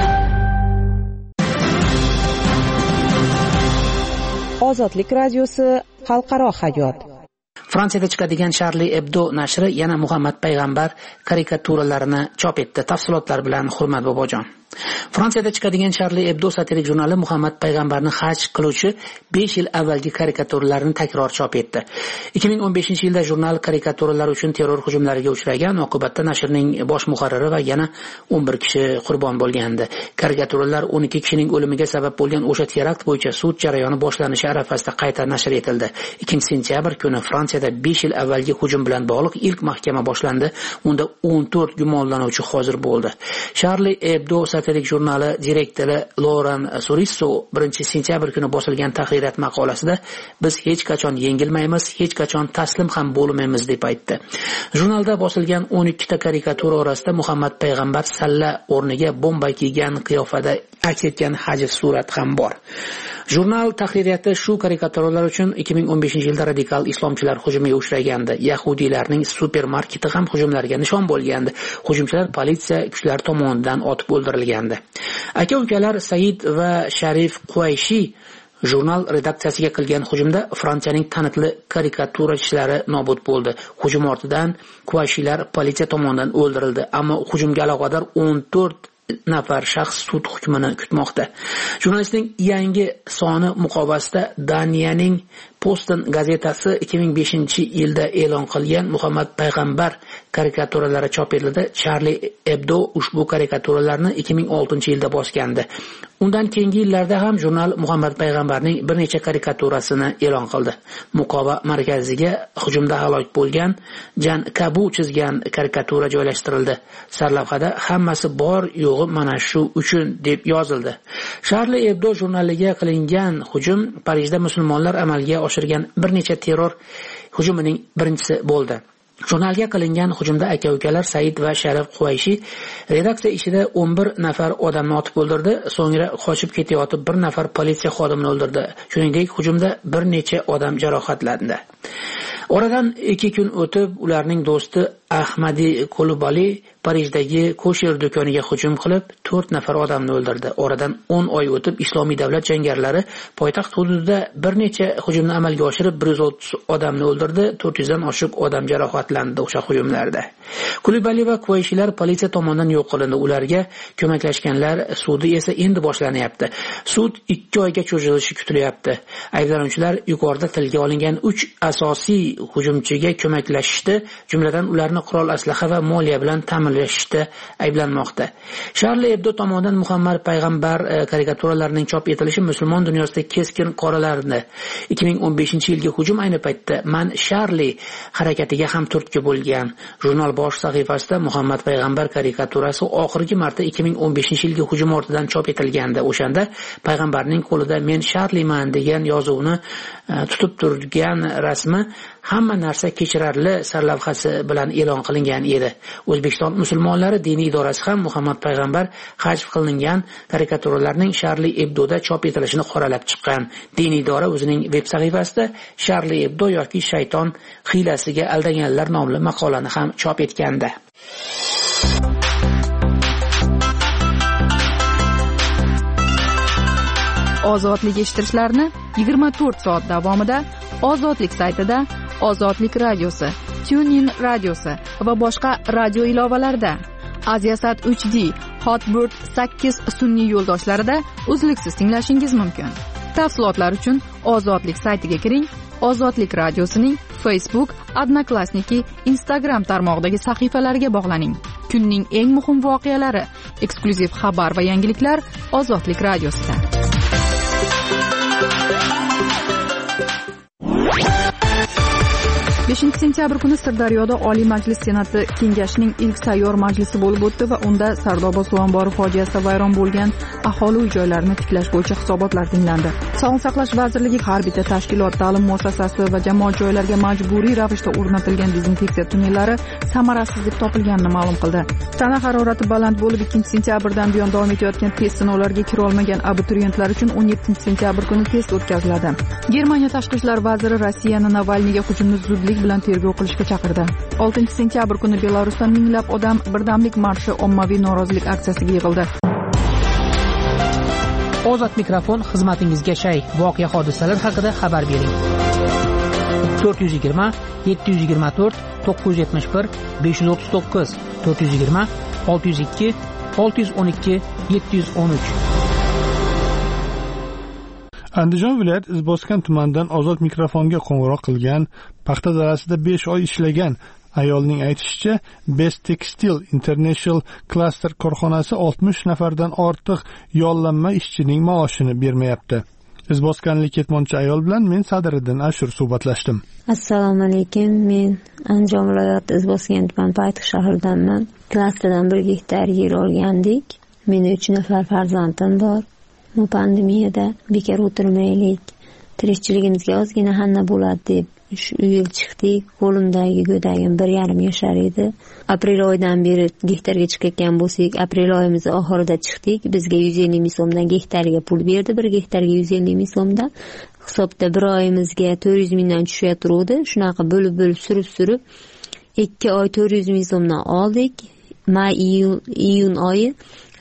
Ozodlik radiosi xalqaro hayot. Fransiyada chiqadigan Charlie Hebdo nashri yana Muhammad payg'ambar karikaturalarini chop etdi. Tafsilotlar bilan Hurmat bobojon. Fransiyada chiqadigan Charlie Hebdo satirik jurnali Muhammad payg'ambarni haj qiluvchi 5 yil avvalgi karikaturalarni takror chop etdi. 2015-yilda jurnal karikaturalar uchun terror hujumlariga uchragan, oqibatda nashrning bosh muharriri va yana 11 kishi qurbon bo'lgandi. Karikaturalar 12 kishining o'limiga sabab bo'lgan o'sha terakt bo'yicha sud jarayoni boshlanishi arafasida qayta nashr etildi. 2-sentyabr kuni Fransiyada 5 yil avvalgi hujum bilan bog'liq ilk mahkama boshlandi. Unda 14 gumonlanuvchi hozir bo'ldi. Charlie Hebdo satirik jurnali direktori Loran Surisso 1-sentyabr kuni bosilgan tahrirat maqolasida biz hech qachon yengilmaymiz, hech qachon taslim ham bo'lmaymiz deb aytdi. Jurnalda bosilgan 12 ta karikatura orasida Muhammad payg'ambar salla o'rniga bomba kiygan qiyofada aks etgan hajv surat ham bor. Jurnal tahririyati shu karikaturalar uchun 2015-yilda radikal islomchilar hujumiga uchragandi. Yahudiylarning supermarketi ham hujumlarga nishon bo'lgandi. Hujumchilar politsiya kuchlari tomonidan otib o'ldirilgandi. Aka-ukalar Said va Sharif Quayshi jurnal redaksiyasiga qilgan hujumda Fransiyaning taniqli karikaturachilari nobud bo'ldi. Hujum ortidan Quayshilar politsiya tomonidan o'ldirildi, ammo hujumga aloqador 14 nafar shaxs sud hukmini kutmoqda. Jurnalistning yangi soni muqobasida Daniyaning Posten gazetasi 2005-yilda e'lon qilgan Muhammad payg'ambar karikaturalari chop etildi. Charlie Hebdo ushbu karikaturalarni 2006-yilda bosgandi. Undan keyingi yillarda ham jurnal Muhammad payg'ambarning bir necha karikaturasini e'lon qildi. Muqoba markaziga hujumda halok bo'lgan Jan Kabu chizgan karikatura joylashtirildi. Sarlavhada hammasi bor yo'g'i mana shu uchun deb yozildi. Charlie Hebdo jurnaliga qilingan hujum Parijda musulmonlar amalga oshirgan bir necha terror hujumining birinchisi bo'ldi. Jurnalga qilingan hujumda aka-ukalar Said va Sharif Quayshi redaksiya ishida 11 nafar odamni otib o'ldirdi, so'ngra qochib ketayotib bir nafar politsiya xodimini o'ldirdi. Shuningdek, hujumda bir necha odam jarohatlandi. Oradan 2 kun o'tib, ularning do'sti Ahmadi Kulubali Parijdagi kosher do'koniga hujum qilib 4 nafar odamni o'ldirdi. Oradan 10 oy o'tib Islomiy davlat jangarilari poytaxt hududida bir necha hujumni amalga oshirib 130 odamni o'ldirdi, 400 dan oshiq odam jarohatlandi o'sha hujumlarda. Kulubali va Quayshilar politsiya tomonidan yo'q qilindi. Ularga ko'maklashganlar sudi esa endi boshlanyapti. Sud 2 oyga cho'zilishi kutilyapti. Ayblanuvchilar yuqorida tilga olingan 3 asosiy hujumchiga ko'maklashdi, jumladan ularni qurol aslaha va moliya bilan ta'minlash qo'llashda ayblanmoqda. Charlie Hebdo tomonidan Muhammad payg'ambar karikaturalarining chop etilishi musulmon dunyosida keskin qoralardi. 2015-yilgi hujum ayni paytda "Man Charlie" harakatiga ham turtki bo'lgan. Jurnal bosh sahifasida Muhammad payg'ambar karikaturasi oxirgi marta 2015-yilgi hujum ortidan chop etilgandi. O'shanda payg'ambarning qo'lida "Men Charlieman" degan yozuvni tutib turgan rasmi hamma narsa kechirarli sarlavhasi bilan e'lon qilingan edi. O'zbekiston musulmonlari diniy idorasi ham Muhammad payg'ambar hajv qilingan karikaturalarning Charlie Hebdo'da chop etilishini qoralab chiqqan. Diniy idora o'zining veb sahifasida Charlie Hebdo yoki shayton hiylasiga aldanganlar nomli maqolani ham chop etgandi. Ozodlik eshittirishlarni 24 soat davomida Ozodlik saytida, Ozodlik radiosi, TuneIn radiosi va boshqa radio ilovalarida, Aziasat 3D, Hotbird 8 sun'iy yo'ldoshlarida uzluksiz tinglashingiz mumkin. Tafsilotlar uchun Ozodlik saytiga kiring. Ozodlik radiosining Facebook, Odnoklassniki, Instagram tarmog'idagi sahifalariga bog'laning. Kunning eng muhim voqealari, eksklyuziv xabar va yangiliklar Ozodlik radiosida. Sentyabr kuni Sirdaryoda Oliy Majlis Senati Kengashining ilk sayyor majlisi bo'lib o'tdi va unda Sardoba suv ombori fojiasida vayron bo'lgan aholi uy-joylarini tiklash bo'yicha hisobotlar tinglandi. Sog'liqni saqlash vazirligi har bitta tashkilot, ta'lim muassasasi va jamoat joylariga majburiy ravishda o'rnatilgan dezinfeksiya tunnellari samarasiz deb topilganini ma'lum qildi. Tana harorati baland bo'lib 2-sentyabrdan buyon davom etayotgan test sinovlariga kira olmagan abituriyentlar uchun 17-sentyabr kuni test o'tkaziladi. Germaniya tashqi ishlar vaziri Rossiyani Navalniyga hujumni zudlik bilan tergov qilishga chaqirdi. 6-sentyabr kuni Belarusda minglab odam birdamlik marshi ommaviy norozilik aksiyasiga yig'ildi. Ozod mikrofon xizmatingizga shay. Voqea hodisalar haqida xabar bering. 420 724 971 539 420 602 612 713. Andijon viloyat Izboskan tumanidan Ozod mikrofonga qo'ng'iroq qilgan, paxta dalasida 5 oy ishlagan ayolning aytishicha, Best Textile International Cluster korxonasi 60 nafardan ortiq yollanma ishchining maoshini bermayapti. Izboskanlik ketmonchi ayol bilan men Sadiriddin Ashur suhbatlashdim. Assalomu alaykum. Men Andijon viloyati Izboskan tuman poytaxt shahridanman. Klasterdan 1 gektar yer olgandik. Mening 3 nafar farzandim bor. Bu pandemiyada bekor o'tirmaylik, tirikchiligimizga ozgina hanna bo'ladi deb shu yil chiqdik. Qo'limdagi go'dagim 1,5 yashar edi. Aprel oyidan beri gektarga chiqayotgan bo'lsak, aprel oyimiz oxirida chiqdik. Bizga 150 ming so'mdan gektarga pul berdi. 1 gektarga 150 ming so'mdan. Hisobda 1 oyimizga 400 mingdan tushayotgandi. Shunaqa bo'lib surib 2 oy 400 ming so'mdan oldik. May, iyun oyi,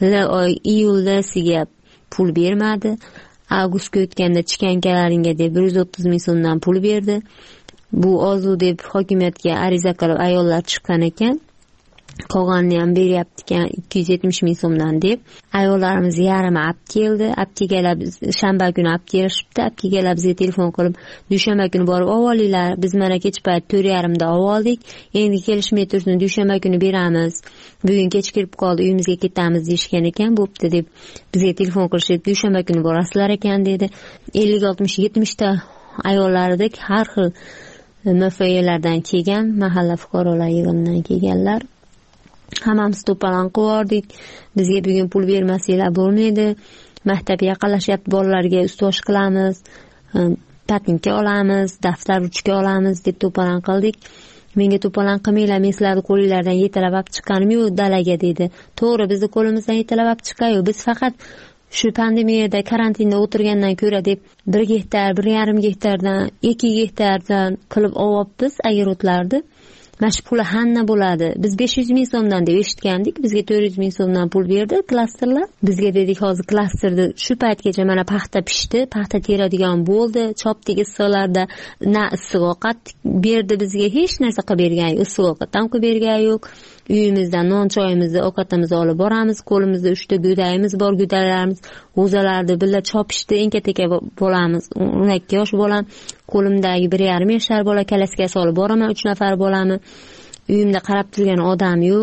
iyuldasiga pul bermadi. Avgustga o'tganda chikankalarga deb 130 ming so'mdan pul berdi. Bu ozu deb hokimiyatga ariza qilib ayollar chiqqan ekan. Qolganini ham beryapti ekan 270 ming so'mdan deb. Ayollarimiz yarimi olib keldi. Aptegalar shanba kuni olib kelishibdi. Aptegalar bizga telefon qilib, dushanba kuni borib olinglar. Biz mana kech payt 4:30 da oldik. Endi kelishmay tursin, dushanba kuni beramiz. Bugun kech kirib qoldi, uyimizga ketamiz deyishgan ekan. Bo'pti deb bizga telefon qilishib, dushanba kuni borasizlar ekan dedi. 50, 60, 70 ta ayollardek har xil MFYlardan kelgan, mahalla fuqarolar yig'inidan kelganlar. Hammamiz to'polon qildik. Bizga bugun pul bermasanglar bo'lmaydi. Maktab yaqinlashyapti, bolalarga ust-bosh qilamiz, patinka olamiz, daftar ruchka olamiz deb to'polon qildik. Menga to'polon qilmanglar, men sizlarni qo'linglardan yetalab olib chiqqanim yo'q dalaga dedi. To'g'ri, bizni qo'limizdan yetalab olib chiqayo. Biz faqat shu pandemiyada karantinda o'tirgandan ko'ra deb 1 gektar, 1,5 gektardan, 2 gektardan qilib olyapmiz agarotlarni. Mash puli hanna bo'ladi. Biz 500 ming so'mdan deb eshitgandik. Bizga 400 ming so'mdan pul berdi klasterlar. Bizga dedik, hozir klasterda shu paytgacha mana paxta pishdi, paxta teradigan bo'ldi. Chopdagi issiqlarda na issiq ovqat berdi bizga, hech narsa qilib bergan yo'q. Issiq ovqat ham qilib bergan yo'q. Uyimizdan non choyimizni, ovqatimizni olib boramiz. Qo'limizda 3 ta go'dayimiz bor, go'dalarimiz o'zalarida billa chopishdi. Enka-teka bolamiz, 12 yosh bolam. Qo'limdagi 1,5 yashar bola, kalaska solib boraman, 3 nafar bolami. Uyimda qarab turgan odam yo'q.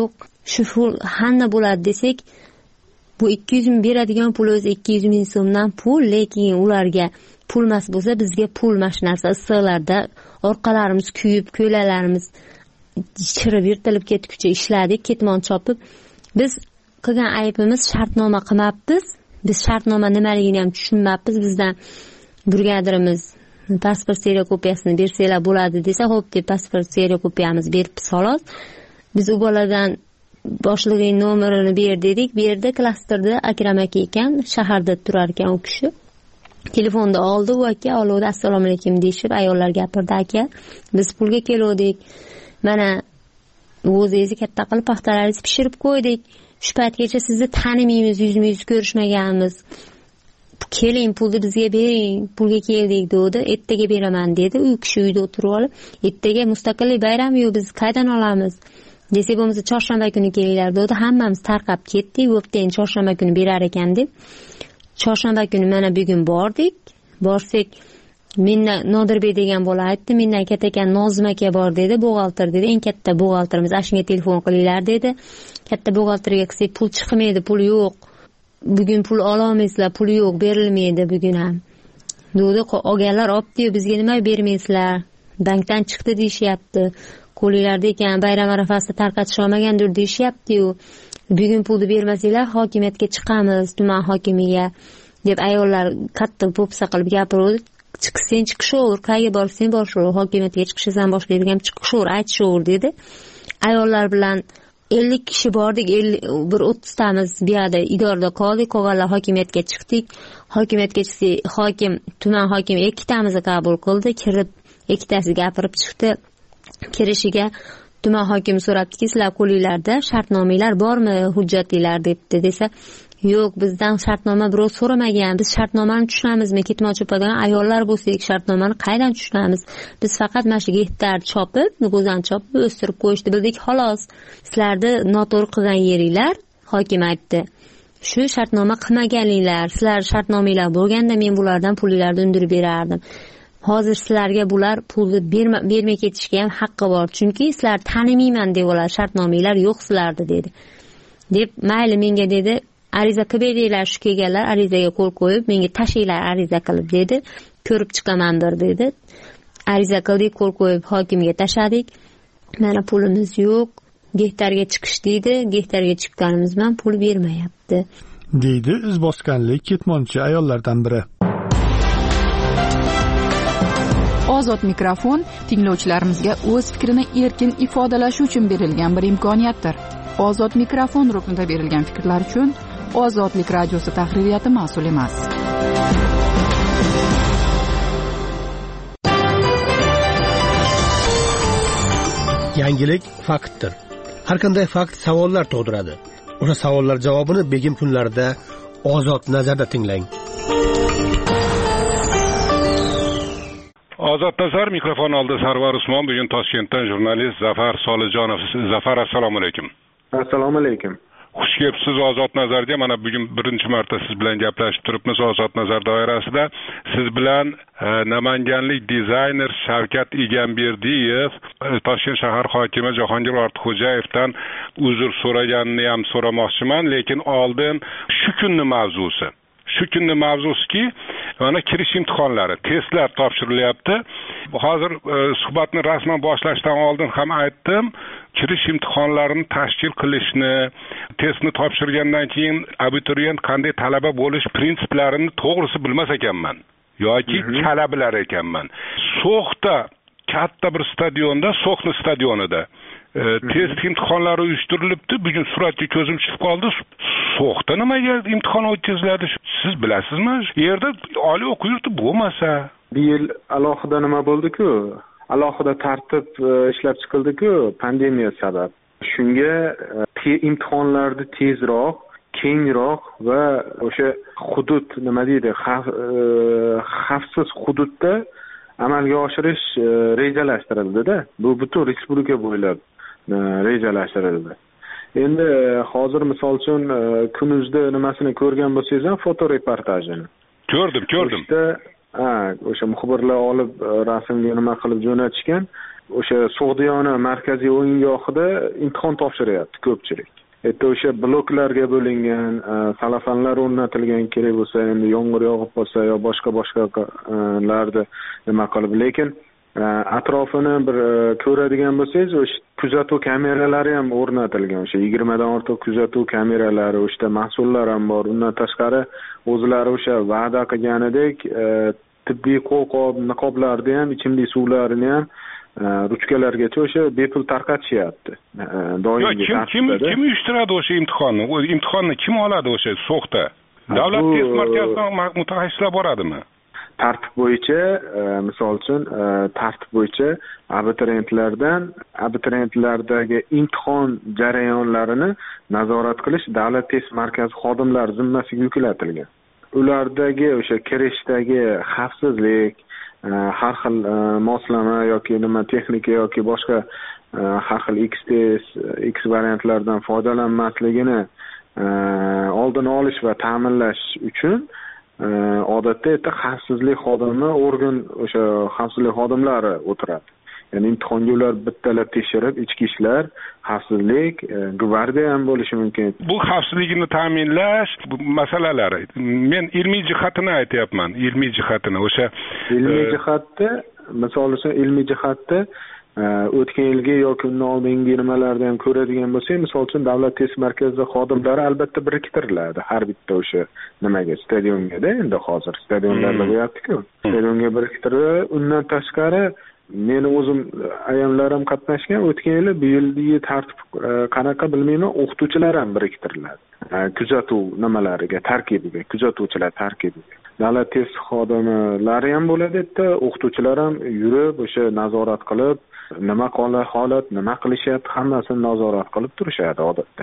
shu pul qanday bo'ladi desak, bu 200 ming beradigan pul o'zi 200 ming so'mdan pul, lekin ularga pulmas bo'lsa bizga pul mashinasi issiqlarda orqalarimiz kuyib, ko'ylaklarimiz chirib yirtilib ketguncha ishladik, ketmon chopib. Biz qilgan aybimiz shartnoma qilmabmiz. Biz shartnoma nimaligini ham tushunmabmiz. Bizdan brigadirimiz pasport seriya kopiyasini bersanglar bo'ladi desa, xo'p deb pasport seriya kopiyamizni berib xolos. Biz u boladan boshlig'ining nomerini ber dedik, berdi, klasterda Akram aka ekan, shaharda turar ekan u kishi. Telefonda oldi u aka, oldi, assalomu alaykum deyishib, ayollar gapirdi, aka, biz pulga keldik. Mana o'zingizni katta qilib paxtalaringizni pishirib qo'ydik. Shu paytgacha sizni tanimaymiz, yuzma-yuz ko'rishmaganmiz. Keling, pulni bizga bering, pulga keldik dedi. Ertaga beraman dedi. U kishi uyda o'tirib olib, ertaga mustaqillik bayrami yo'q, biz qaydan olamiz? Desak bo'lmasa chorshanba kuni kelinglar dedi. Hammamiz tarqab ketdik. Bo'pti, chorshanba kuni berar ekan deb. Chorshanba kuni mana bugun bordik. Borsak, mendan Nodirbek degan bola aytdi, mendan katta ekan Nozim aka bor dedi, buxgalter dedi. Eng katta buxgalterimiz ashunga telefon qilinglar dedi. Katta buxgalterga qilsak pul chiqmaydi, pul yo'q. Bugun pul ololmaysizlar, pul yo'q, berilmaydi bugun ham. Dedi, olganlar olibdi-yu, bizga nima bermaysizlar? Bankdan chiqdi deyishyapti. Qo'linglarda ekan, bayram arafasida tarqatish olmagandir deyishyapti-yu. Bugun pulni bermasanglar, hokimiyatga chiqamiz, tuman hokimiga deb ayollar katta po'pisa qilib gapirdi. Chiqsang chiqishaver, qayerga borsang borshaver, hokimiyatga chiqishdan boshlaydigan chiqishaver, aytishaver dedi. Ayollar bilan 50 kishi bordik, bir 30 tamiz bu yerda idorada qoldik, qolganlar hokimiyatga chiqdik. Hokimiyatga chiqsak, tuman hokimi 2 tamizni qabul qildi, kirib 2 tasi gapirib chiqdi. Kirishiga tuman hokimi so'rabdiki, sizlar qo'linglarda shartnomalar bormi, hujjatlar debdi. Desa, yo'q, bizdan shartnoma birov so'ramagan. Biz shartnomani tushunamizmi? Ketmon chopadigan ayollar bo'lsak, shartnomani qaydan tushunamiz? Biz faqat mana shu gektar chopib, go'zan chopib o'stirib qo'yishdi bildik, xolos. Sizlarni noto'g'ri qilgan yeringlar, hokim aytdi. Shu shartnoma qilmaganinglar, sizlar shartnomalar bo'lganda men bulardan pullarni undirib berardim. Hozir sizlarga bular pulni bermay ketishga ham haqqi bor. Chunki sizlar tanimayman deb ular shartnomalar yo'q sizlarda dedi. Deb mayli menga dedi, ariza qilib beringlar, shu kelganlar arizaga qo'l qo'yib, menga tashinglar ariza qilib dedi. Ko'rib chiqamandir dedi. Ariza qildik, qo'l qo'yib hokimga tashadik. Mana pulimiz yo'q. Gektarga chiqish deydi. Gektarga chiqqanimiz bilan pul bermayapti. deydi iz bosganlik ketmonchi ayollardan biri. Ozod mikrofon tinglovchilarimizga o'z fikrini erkin ifodalashi uchun berilgan bir imkoniyatdir. Ozod mikrofon ruknida berilgan fikrlar uchun Ozodlik radiosi tahririyati mas'ul emas. Yangilik faktdir. Har qanday fakt savollar tug'diradi. O'sha savollar javobini begim kunlarida Ozod nazarda tinglang. Ozod nazar mikrofon oldi Sarvar Usmon, bugun Toshkentdan jurnalist Zafar Solijonov. Zafar, assalomu alaykum. Assalomu alaykum. Xush kelibsiz Ozod nazarga. Mana bugun birinchi marta siz bilan gaplashib turibmiz Ozod nazar doirasida. Siz bilan namanganlik dizayner Shavkat Egamberdiyev Toshkent shahar hokimi Jahongir Ortiqxo'jayevdan uzr so'raganini ham so'ramoqchiman, lekin oldin shu kunning mavzusi. Shu kunning mavzusiki, mana kirish imtihonlari, testlar topshirilyapti. Hozir suhbatni rasman boshlashdan oldin ham aytdim, kirish imtihonlarini tashkil qilishni, testni topshirgandan keyin abituriyent qanday talaba bo'lish prinsiplarini to'g'risi bilmas ekanman yoki kala bilar ekanman. So'xda katta bir stadionda, So'xni stadionida test imtihonlari uyushtirilibdi. Bugun suratga ko'zim tushib qoldi. So'xda nimaga imtihon o'tkaziladi? Siz bilasizmi? Yerda oliy o'quv yurti bo'lmasa, bu yil alohida nima bo'ldi-ku? Alohida tartib ishlab chiqildi-ku, pandemiya sabab. Shunga imtihonlarni tezroq, kengroq va o'sha hudud nima deydi, xavfsiz hududda amalga oshirish rejalashtirildi-da. Bu butun respublika bo'ylab rejalashtirildi. Endi hozir misol uchun kunuzda nimasini ko'rgan bo'lsangiz ham foto reportajini. Ko'rdim. o'sha muxbirlar olib rasmga nima qilib jo'natishgan. O'sha Sug'diyona markaziy o'yingohida imtihon topshiryapti ko'pchilik. O'sha bloklarga bo'lingan, salafanlar o'rnatilgan kerak bo'lsa, endi yomg'ir yog'ib qolsa yo boshqa-boshqalarda nima qilib, lekin atrofini bir ko'radigan bo'lsangiz, o'sha kuzatuv kameralari ham o'rnatilgan. O'sha 20 dan ortiq kuzatuv kameralari, o'sha mas'ullar ham bor. Undan tashqari o'zlari o'sha va'da qilganidek tibbiy qo'lqop, niqoblarni ham, ichimlik suvlarini ham ruchkalargacha o'sha bepul tarqatishyapti. Doimgi tartibda. Kim uyushtiradi o'sha imtihonni? Imtihonni kim oladi o'sha So'xda? Davlat test markazidan mutaxassislar boradimi? Tartib bo'yicha, misol uchun, tartib bo'yicha abituriyentlardagi imtihon jarayonlarini nazorat qilish davlat test markazi xodimlari zimmasiga yuklatilgan. Ulardagi o'sha kirishdagi xavfsizlik, har xil moslama yoki nima texnika yoki boshqa har xil X variantlardan foydalanmasligini oldini olish va ta'minlash uchun odatda xavfsizlik xodimi organ o'sha xavfsizlik xodimlari o'tiradi. Ya'ni imtihonga ular bittalab tekshirib, ichki ishlar, xavfsizlik, gvardiya ham bo'lishi mumkin. Bu xavfsizlikni ta'minlash masalalari. Men ilmiy jihatini aytyapman, ilmiy jihatini. O'sha ilmiy jihatda, misol uchun ilmiy jihatda o'tgan yilgi yoki undan oldingi nimalarni ham ko'radigan bo'lsak, misol uchun davlat test markazida xodimlari albatta biriktiriladi har bitta o'sha nimaga, stadionga-da, endi hozir stadionlarda bo'lyapti-ku. Stadionga biriktiriladi. Undan tashqari meni o'zim ayamlarim qatnashgan, o'tgan yili, bu yilgi tartib qanaqa bilmayman, o'qituvchilar ham biriktiriladi. Kuzatuv nimalariga, tarkibiga, kuzatuvchilar tarkibiga. Davlat test xodimlari ham bo'ladi, o'qituvchilar ham yurib o'sha nazorat qilib, nima holat, nima qilishyapti, hammasini nazorat qilib turishadi odatda.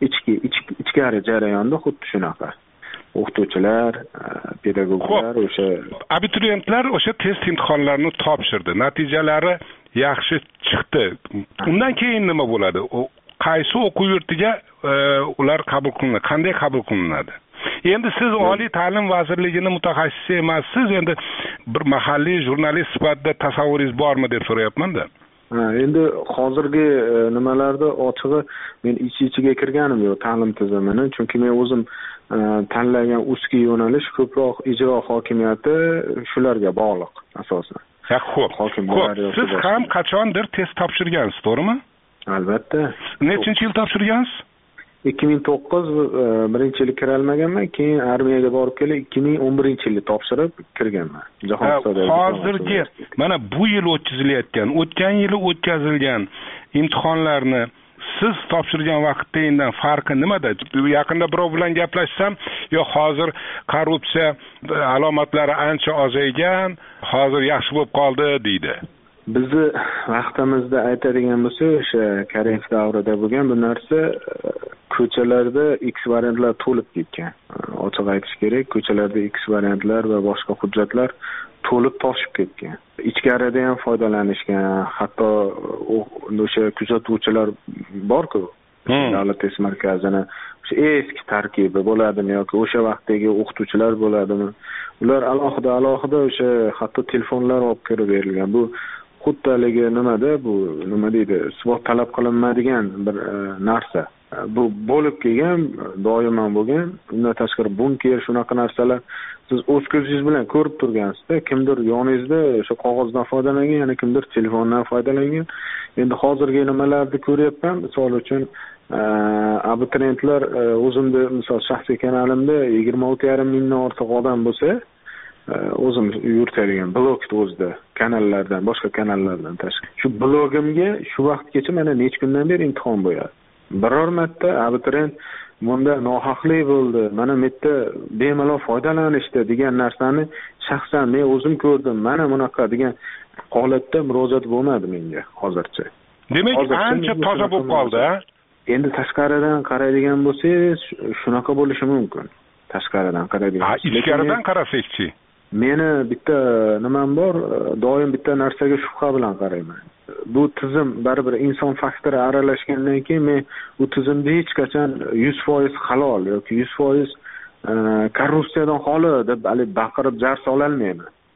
Ichkari jarayonda xuddi shunaqa. O'qituvchilar, pedagoglar, o'sha abituriyentlar o'sha test imtihonlarini topshirdi. Natijalari yaxshi chiqdi. Undan keyin nima bo'ladi? Qaysi o'quv yurtiga ular qabul qilinadi? Qanday qabul qilinadi? Endi siz Oliy ta'lim vazirligini mutaxassisi emassiz, endi bir mahalliy jurnalist sifatida tasavvuringiz bormi deb so'rayapman-da. Endi hozirgi nimalarda ochig'i men ichiga kirganim yo'q ta'lim tizimini, chunki men o'zim tanlagan uzki yo'nalish ko'proq ijro hokimiyati shularga bog'liq asosan. Xo'p. Siz ham qachondir test topshirgansiz, to'g'rimi? Albatta. Nechinchi yil topshirgansiz? 2009 birinchi yil kira olmaganman, keyin armiyaga borib kelib 2011-yilda topshirib kirganman. Hozirgi mana bu yil o'tkazilayotgan, o'tgan yili o'tkazilgan imtihonlarni siz topshirgan vaqtdagidan farqi nimada? Yaqinda birov bilan gaplashsam, yo hozir korrupsiya alomatlari ancha ozaygan, hozir yaxshi bo'lib qoldi deydi. Bizni vaqtimizda aytadigan bo'lsa, o'sha Karimov davrida bo'lgan bu narsa ko'chalarda X variantlar to'lib ketgan. Ochiq aytish kerak, ko'chalarda X variantlar va boshqa hujjatlar to'lib toshib ketgan. Ichkarida ham foydalanishgan, hatto o'sha kuzatuvchilar bor-ku, davlat test markazini o'sha eski tarkibi bo'ladimi yoki o'sha vaqtdagi o'qituvchilar bo'ladimi? Ular alohida o'sha hatto telefonlar olib kirib berilgan. Bu xuddaligi nimada, bu nima deydi, isbot talab qilinmaydigan bir narsa. Bu bo'lib kelgan, doimo bo'lgan. Undan tashqari bunker shunaqa narsalar siz o'z ko'zingiz bilan ko'rib turgansizda, kimdir yoningizda o'sha qog'ozdan foydalangan, yana kimdir telefondan foydalangan. Endi hozirgi nimalarni ko'ryapman, misol uchun abituriyentlar o'zimda misol shaxsiy kanalimda 26,5 mingdan ortiq odam bo'lsa, o'zim yuritadigan blogda o'zida kanallardan, boshqa kanallardan tashqari. Shu blogimga shu vaqtgacha mana necha kundan beri imtihon bo'yadi. Biror marta abituriyent bunda nohaqlik bo'ldi, mana bu yerda bemalol foydalanishdi degan narsani shaxsan men o'zim ko'rdim. Mana bunaqa degan holatda murojaat bo'lmadi menga hozircha. Demak, ancha toza bo'lib qoldi-a? Endi tashqaridan qaraydigan bo'lsangiz, shunaqa bo'lishi mumkin. Tashqaridan qaraydigan. Ichkaridan qarasakchi. Meni bitta nimam bor, doim bitta narsaga shubha bilan qarayman. Bu tizim baribir inson faktori aralashgandan keyin men bu tizimda hech qachon 100% halol yoki 100% korrupsiyadan xoli deb baqirib jar sola olmayman.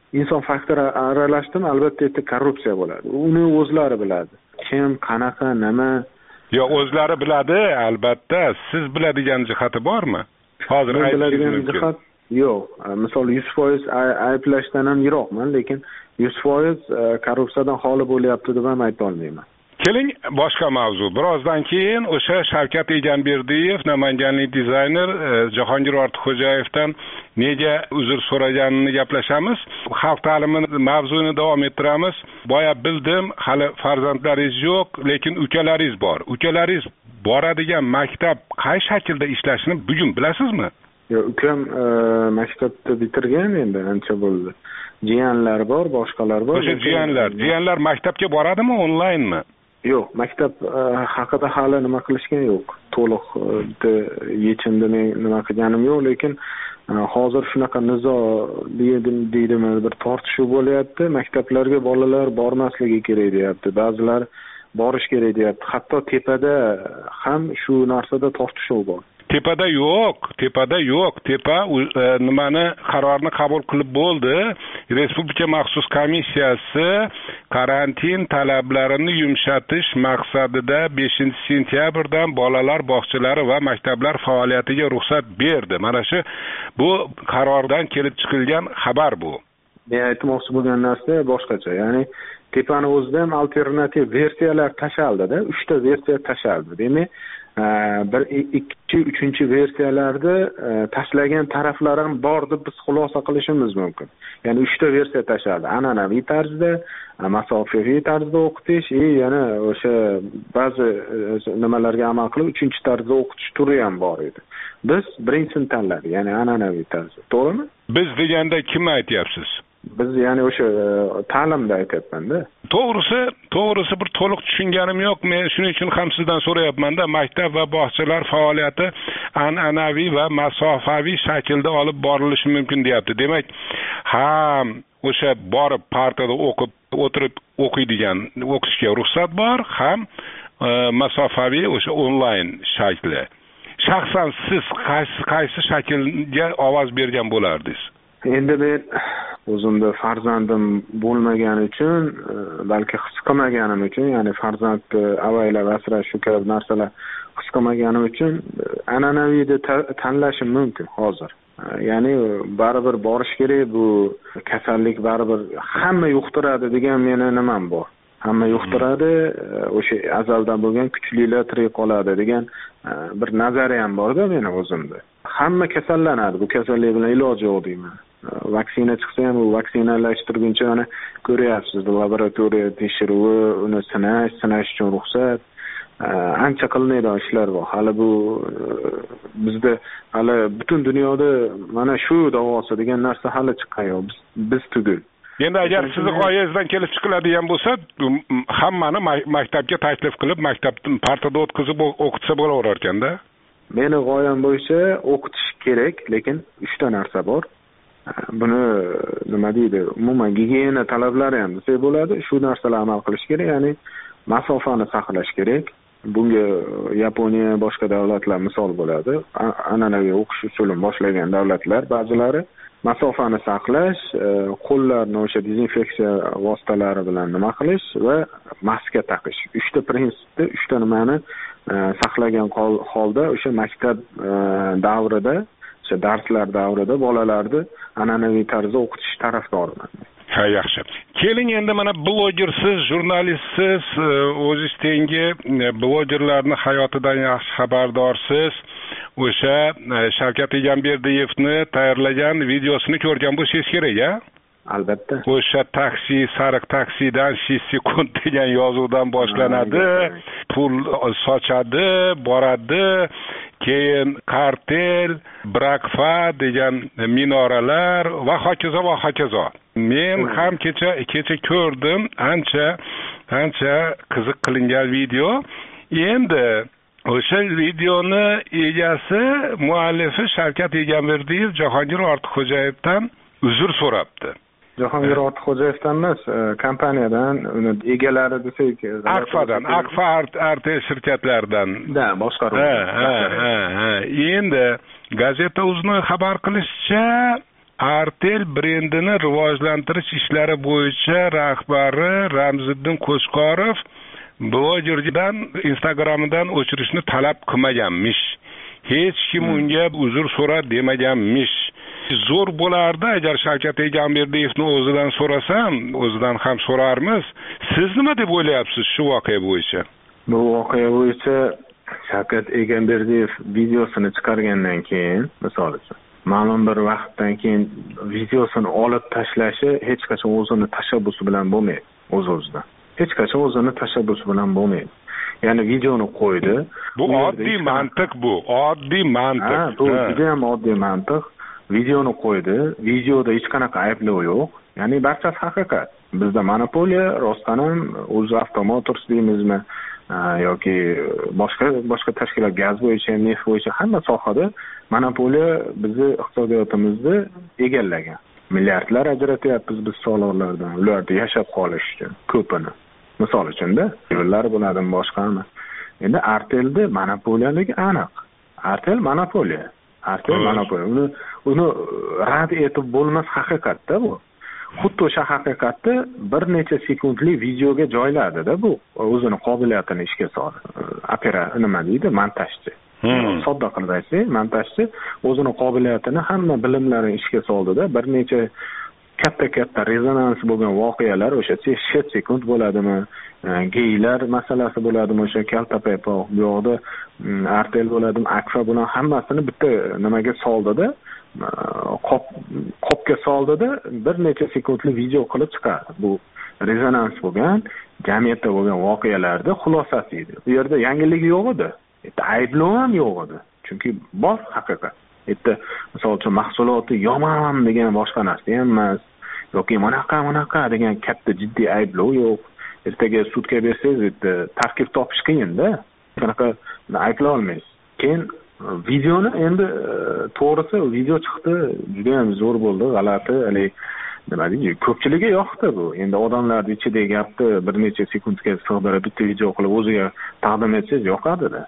inson faktori aralashdimi, albatta yerda korrupsiya bo'ladi. Uni o'zlari biladi. Kim, qanaqa, nima? Yo'q, o'zlari biladi, albatta. Siz biladigan jihati bormi? Hozir biladigan jihat yo'q. Misol 100% ayblashdan ham yiroqman, lekin 100% korrupsiyadan xoli bo'lyapti deb ham ayta olmayman. Keling, boshqa mavzu. Birozdan keyin o'sha Shavkat Egamberdiyev, namanganlik dizayner Jahongir Ortiqxo'jayevdan nega uzr so'raganini gaplashamiz. Xalq ta'limi mavzuni davom ettiramiz. Boya bildim, hali farzandlaringiz yo'q, lekin ukalaringiz bor. Ukalaringiz boradigan maktab qay shaklda ishlashini bugun bilasizmi? Yo'q, ukam maktabni bitirgan, endi ancha bo'ldi. Jiyanlar bor, boshqalar bor. O'sha jiyanlar maktabga boradimi, onlaynmi? Yo'q, maktab haqida hali nima qilishgan yo'q. To'liq yechimda men nima qilganim yo'q, lekin hozir shunaqa nizo deydimi, bir tortishuv bo'lyapti. Maktablarga bolalar bormasligi kerak deyapti. Ba'zilar borish kerak deyapti. Hatto tepada ham shu narsada tortishuv bor. Tepada yo'q. Tepa nimani qarorni qabul qilib bo'ldi. Respublika maxsus komissiyasi karantin talablarini yumshatish maqsadida 5-sentyabrdan bolalar bog'chalari va maktablar faoliyatiga ruxsat berdi. Mana shu bu qarordan kelib chiqilgan xabar bu. Men aytmoqchi bo'lgan narsa boshqacha. Ya'ni tepani o'zida ham alternativ versiyalar tashaldi-da, 3 ta versiya tashaldi. Demak, 1-2-3 versiyalarda tashlagan taraflar ham bor deb biz xulosa qilishimiz mumkin. Ya'ni 3 ta versiya tashaldi. An'anaviy tarzda, masofaviy tarzda o'qitish, yana o'sha ba'zi nimalarga amal qilib 3-tarzda o'qitish turi ham bor edi. Biz birinchisini tanladik, ya'ni an'anaviy tarzda. To'g'rimi? Biz deganda kimni aytyapsiz? Biz ya'ni o'sha ta'limda aytyapman-da. To'g'risi bir to'liq tushunganim yo'q. Men shuning uchun ham sizdan so'rayapman-da, maktab va bog'chalar faoliyati an'anaviy va masofaviy shaklda olib borilishi mumkin deyapti. Demak, ham o'sha borib partada o'tirib o'qiydigan o'qishga ruxsat bor, ham masofaviy o'sha onlayn shakli. Shaxsan siz qaysi shaklga ovoz bergan bo'lardingiz? Endi men o'zimda farzandim bo'lmagani uchun, balki his qilmaganim uchun, ya'ni farzandni avaylab asrash shu kabi narsalar his qilmaganim uchun an'anaviyni tanlashim mumkin hozir. Ya'ni baribir borish kerak, bu kasallik baribir hamma yuqtiradi degan meni nimam bor. Hamma yuqtiradi, o'sha azaldan bo'lgan kuchlilar tirik qoladi degan bir nazariyam bor-da meni o'zimda. Hamma kasallanadi, bu kasallik bilan iloji yo'q deyman. Vaksina chiqsa ham, u vaksinalashtirguncha uni ko'ryapsiz, laboratoriya tekshiruvi, uni sinash uchun ruxsat, ancha qilinadigan ishlar bor. Hali bu bizda hali butun dunyoda mana shu davosi degan narsa hali chiqqan yo'q. Biz tugul. Endi agar sizni g'oyangizdan kelib chiqiladigan bo'lsa, hammani maktabga taklif qilib, maktabni partada o'tkazib o'qitsa bo'laverar ekanda. Meni g'oyam bo'yicha o'qitish kerak, lekin 3 ta narsa bor. Buni nima deydi, umuman gigiyena talablari ham desak bo'ladi. Shu narsalarga amal qilish kerak, ya'ni masofani saqlash kerak. Bunga Yaponiya, boshqa davlatlar misol bo'ladi. An'anaviy o'qish usulini boshlagan davlatlar ba'zilari masofani saqlash, qo'llarni o'sha dezinfeksiya vositalari bilan nima qilish va maska taqish. 3 ta prinsipda, 3 ta nimani saqlagan holda o'sha maktab davrida, o'sha darslar davrida bolalarni an'anaviy tarzda o'qitish tarafdoriman. Ha, yaxshi. Keling endi mana blogersiz, jurnalistsiz, o'zingiz tengi blogerlarning hayotidan yaxshi xabardorsiz. O'sha Shavkat Egamberdiyevni tayyorlagan videosini ko'rgan bo'lsangiz kerak-a? Albatta. O'sha taksi, sariq taksidan 6 sekund degan yozuvdan boshlanadi, pul sochadi, boradi, keyin kartel, brakfa degan minoralar va hokazo. Men ham kecha ko'rdim, ancha qiziq qilingan video. Endi o'sha videoni egasi, muallifi Shavkat Egamberdiyev Jahongir Ortiqxo'jayevdan uzr so'rabdi. Jahongir Ortiqxo'jayevdan emas, kompaniyadan, uni egalari desak, Aqfa RT shirkatlaridan. Da, boshqaruv. Endi gazeta o'zining xabar qilishicha, Artel brendini rivojlantirish ishlari bo'yicha rahbari Ramziddin Qo'chqorov blogerdan Instagramidan o'chirishni talab qilmaganmish. Hech kim unga uzr so'ra demaganmish. Zo'r bo'lardi agar Shavkat Egamberdiyevni o'zidan so'rasam, o'zidan ham so'rarmiz. Siz nima deb o'ylayapsiz shu voqea bo'yicha? Bu voqea bo'yicha Shavkat Egamberdiyev videosini chiqargandan keyin, misol uchun, ma'lum bir vaqtdan keyin videosini olib tashlashi hech qachon o'zini tashabbusi bilan bo'lmaydi, o'z-o'zidan. Hech qachon o'zini tashabbusi bilan bo'lmaydi. Ya'ni videoni qo'ydi. Bu oddiy mantiq bu, oddiy mantiq. Bu juda ham oddiy mantiq. Videoni qo'ydi. Videoda hech qanaqa ayblov yo'q. Ya'ni barchasi haqiqat. Bizda monopoliya rostdan ham UzAuto Motors deymizmi yoki boshqa tashkilot gaz bo'yicha, neft bo'yicha hamma sohada monopoliya bizni iqtisodiyotimizni egallagan. Milliardlar ajratyapmiz biz soliqlardan, ularda yashab qolish uchun ko'pini. Misol uchun-da, yo'llar bo'ladimi boshqami. Endi Artelda monopoliyaligi aniq. Artel monopoliya. Uni rad etib bo'lmas haqiqatda bu. Xuddi o'sha haqiqatni bir necha sekundlik videoga joyladi-da bu. O'zini qobiliyatini ishga soldi. Nima deydi? Montajchi. Sodda qilib aytsak, montajchi o'zini qobiliyatini, hamma bilimlarini ishga soldi-da, bir necha katta rezonans bo'lgan voqealar o'sha 7 sekund bo'ladimi, geylar masalasi bo'ladimi, o'sha kalta paypoq, bu yoqda Artel bo'ladimi, Akfa bilan hammasini bitta nimaga soldida, qopga soldida, bir necha sekundlik video qilib chiqardi. Bu rezonans bo'lgan, jamiyatda bo'lgan voqealarda xulosasi edi. Bu yerda yangilik yo'q edi. Ayblov ham yo'q edi. Chunki bor haqiqat. Misol uchun mahsuloti yomon degan boshqa narsa emas, yoki bunaqa degan katta jiddiy ayblov yo'q. Ertaga sudga bersangiz, tarkib topish qiyin-da. Bunaqa ayblay olmaysiz. Keyin videoni endi to'g'risi video chiqdi, juda ham zo'r bo'ldi, g'alati, nima deydi, ko'pchiligiga yoqdi bu. Endi odamlar ichidagi gapni bir necha sekundga sig'dirib bitta video qilib o'ziga taqdim etsangiz yoqadi-da.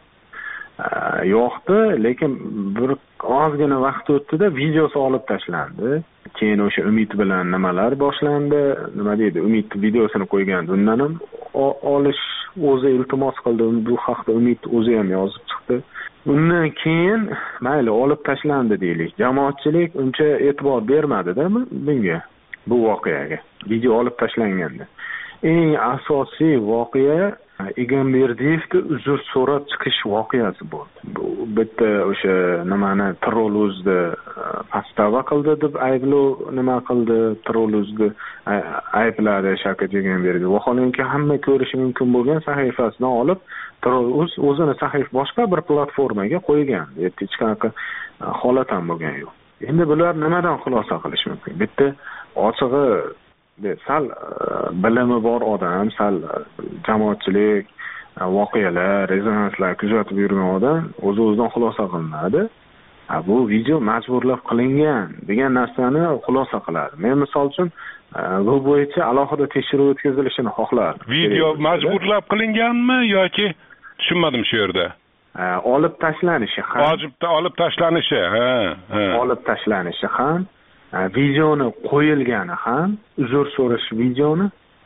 Yo'qdi, lekin bir ozgina vaqt o'tdi-da videosi olib tashlandi. Keyin o'sha Umid bilan nimalar boshlandi, nima deydi, Umid videosini qo'ygan, undan ham olish o'zi iltimos qildi, bu haqda Umid o'zi ham yozib chiqdi. Undan keyin mayli olib tashlandi deylik. Jamoatchilik uncha e'tibor bermadi-da bunga, bu voqeaga. Video olib tashlanganda. Eng asosiy voqea Egamberdiyevga uzr so'rab chiqish voqeasi bo'ldi. Bu bitta o'sha nimani Trolluzda pastava qildi deb ayblov nima qildi, Trolluzda aybladi Shavkat Egamberdiyev. Vaholanki hamma ko'rishi mumkin bo'lgan sahifasidan olib Trolluz o'zini sahifasi boshqa bir platformaga qo'ygan. Hech qanaqa holat ham bo'lgan yo'q. Endi bular nimadan xulosa qilish mumkin? Bitta ochig'i sal bilimi bor odam, sal jamoatchilik, voqealar, rezonanslar kuzatib yurgan odam o'z-o'zidan xulosa qilinadi. Bu video majburlab qilingan degan narsani xulosa qiladi. Men misol uchun bu bo'yicha alohida tekshiruv o'tkazilishini xohlardim. Video majburlab qilinganmi yoki tushunmadim shu yerda. Olib tashlanishi ham. Olib tashlanishi, Olib tashlanishi ham. Videoni qo'yilgani ham, uzr so'rash videoni.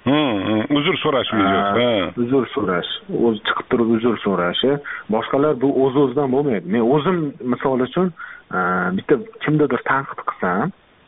Uzr so'rash videosi. Uzr so'rash, o'zi chiqib turib uzr so'rashi, boshqalar bu o'z-o'zidan bo'lmaydi. Men o'zim misol uchun bitta kimdadir tanqid qilsam,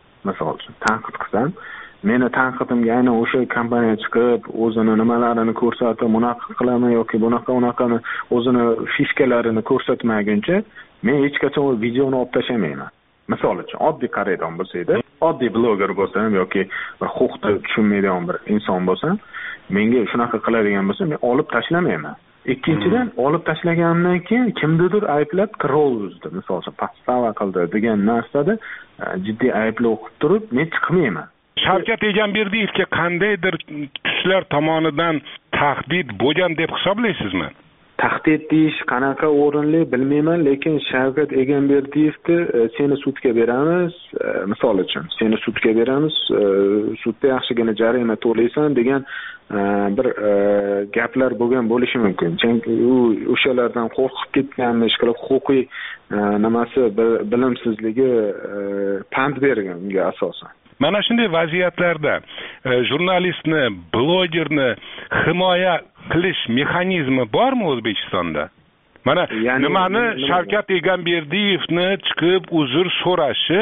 meni tanqidimga aynan o'sha kompaniya chiqib, o'zini nimalarini ko'rsatib, bunaqa qilaman yoki bunaqani o'zini fiskalarini ko'rsatmaguncha, men hech qachon o videoni olib tashlamayman. Misol uchun, oddiy qaraydigan bo'lsa-edi, oddiy bloger bo'lsam yoki bir huquqni tushunmaydigan bir inson bo'lsam, menga shunaqa qiladigan bo'lsa, men olib tashlamayman. Ikkinchidan, olib tashlaganimdan keyin kimnidir ayblab troll uzdi, misol uchun pastava qildi degan narsada jiddiy ayblov qilib turib, men chiqmayman. Shavkat Egamberdiyevga qandaydir kuchlar tomonidan tahdid bo'lgan deb hisoblaysizmi? tahdid deyish qanaqa o'rinli bilmayman, lekin Shavkat Egamberdiyevni seni sudga beramiz, misol uchun seni sudga beramiz, sudda yaxshigina jarima to'laysan degan bir gaplar bo'lgan bo'lishi mumkin. Chunki u o'shalardan qo'rqib ketganmi, ishqilib huquqiy nimasi bilimsizligi pand bergan unga asosan. Mana shunday vaziyatlarda jurnalistni, blogerni himoya qilish mexanizmi bormi O'zbekistonda? Mana nimani Shavkat Egamberdiyevni chiqib uzr so'rashi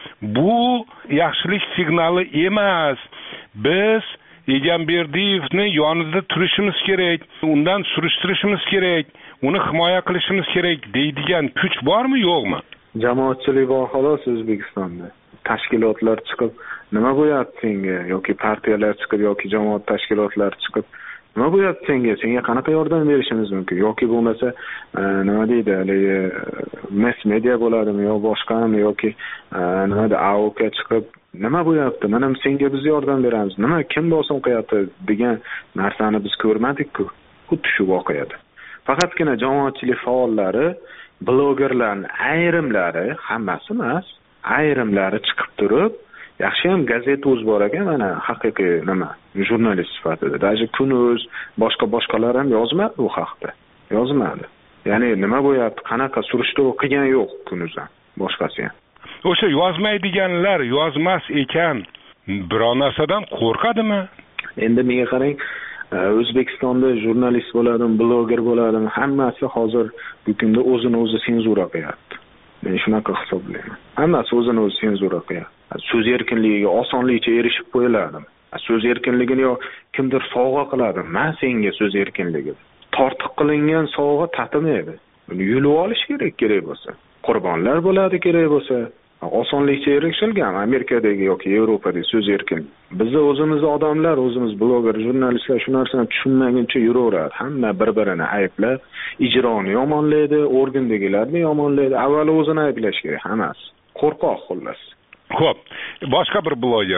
bu yaxshilik signali emas. Biz Egamberdiyevni yonida turishimiz kerak, undan surishtirishimiz kerak, uni himoya qilishimiz kerak deydigan kuch bormi, yo'qmi? Jamoatchilik bor xolos O'zbekistonda. Tashkilotlar chiqib nima bo'lyapti senga, yoki partiyalar chiqib yoki jamoat tashkilotlari chiqib nima bo'lyapti senga qanaqa yordam berishimiz mumkin, yoki bo'lmasa nima deydi, haligi mass media bo'ladimi yo boshqami, yoki nima deydi, AOK chiqib nima bo'lyapti, mana senga biz yordam beramiz, nima kim bosim qilyapti degan narsani biz ko'rmadik-ku. Xuddi shu voqeada faqatgina jamoatchilik faollari, blogerlarning ayrimlari, hammasi emas, ayrimlari chiqib turib, yaxshi ham gazeta bor ekan, mana haqiqiy nima jurnalist sifatida, даже Kun.uz boshqalar ham yozmadi bu haqda. Yozmadi. Ya'ni nima bo'lyapti, qanaqa surishtiruv qilgan yo'q Kun.uz ham, boshqasi ham. O'sha yozmaydiganlar yozmas ekan, biror narsadan qo'rqadimi? Endi menga qarang, O'zbekistonda jurnalist bo'ladimi, bloger bo'ladimi, hammasi hozir bugunda o'zini o'zi senzura qilyapti. Men shunaqa hisoblayman. Hammasi o'zini o'zi senzura qilyapti. So'z erkinligiga osonlikcha erishib qo'yiladimi? So'z erkinligini yo kimdir sovg'a qiladimi? Men senga so'z erkinligi. Tortiq qilingan sovg'a tatimaydi. Uni yulib olish kerak bo'lsa. Qurbonlar bo'ladi kerak bo'lsa. Osonlikcha erishilgan Amerikadagi yoki Yevropadagi so'z erkinligi. Bizni o'zimizni odamlar, o'zimiz bloger, jurnalistlar shu narsani tushunmaguncha yuraveradi. Hamma bir-birini ayblab, ijroni yomonlaydi, organdagilarni yomonlaydi. Avval o'zini ayblash kerak hammasi. Qo'rqoq xullas. Xo'p, boshqa bir bloger,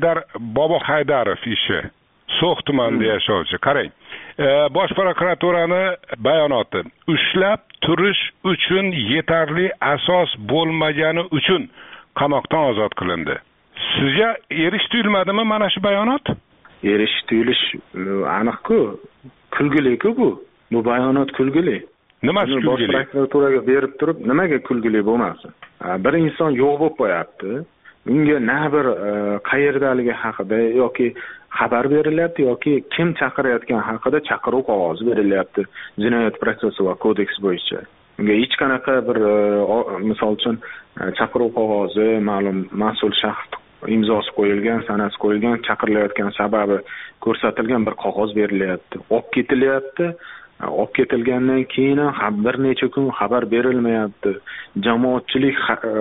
Bobo Haydarov ishi. So'x tumanida yashovchi. Qarang. Bosh prokuraturani bayonoti. Ushlab turish uchun yetarli asos bo'lmagani uchun qamoqdan ozod qilindi. Sizga erish tuyulmadimi mana shu bayonot? Erish tuyulish aniq-ku. Kulgili-ku bu. Bu bayonot kulgili. Nima kulgili? Bosh prokuraturaga berib turib, nimaga kulgili bo'lmasin? Bir inson yo'q bo'lib qo'yapti. Unga na bir qayerdaligi haqida yoki xabar berilyapti yoki kim chaqirayotgan haqida chaqiruv qog'ozi berilyapti jinoyat protsessual kodeks bo'yicha. Unga hech qanaqa bir misol uchun chaqiruv qog'ozi, ma'lum mas'ul shaxs imzosi qo'yilgan, sanasi qo'yilgan, chaqirilayotgan sababi ko'rsatilgan bir qog'oz berilyapti. Olib ketilyapti. Olib ketilgandan keyin ham bir necha kun xabar berilmayapti. Jamoatchilik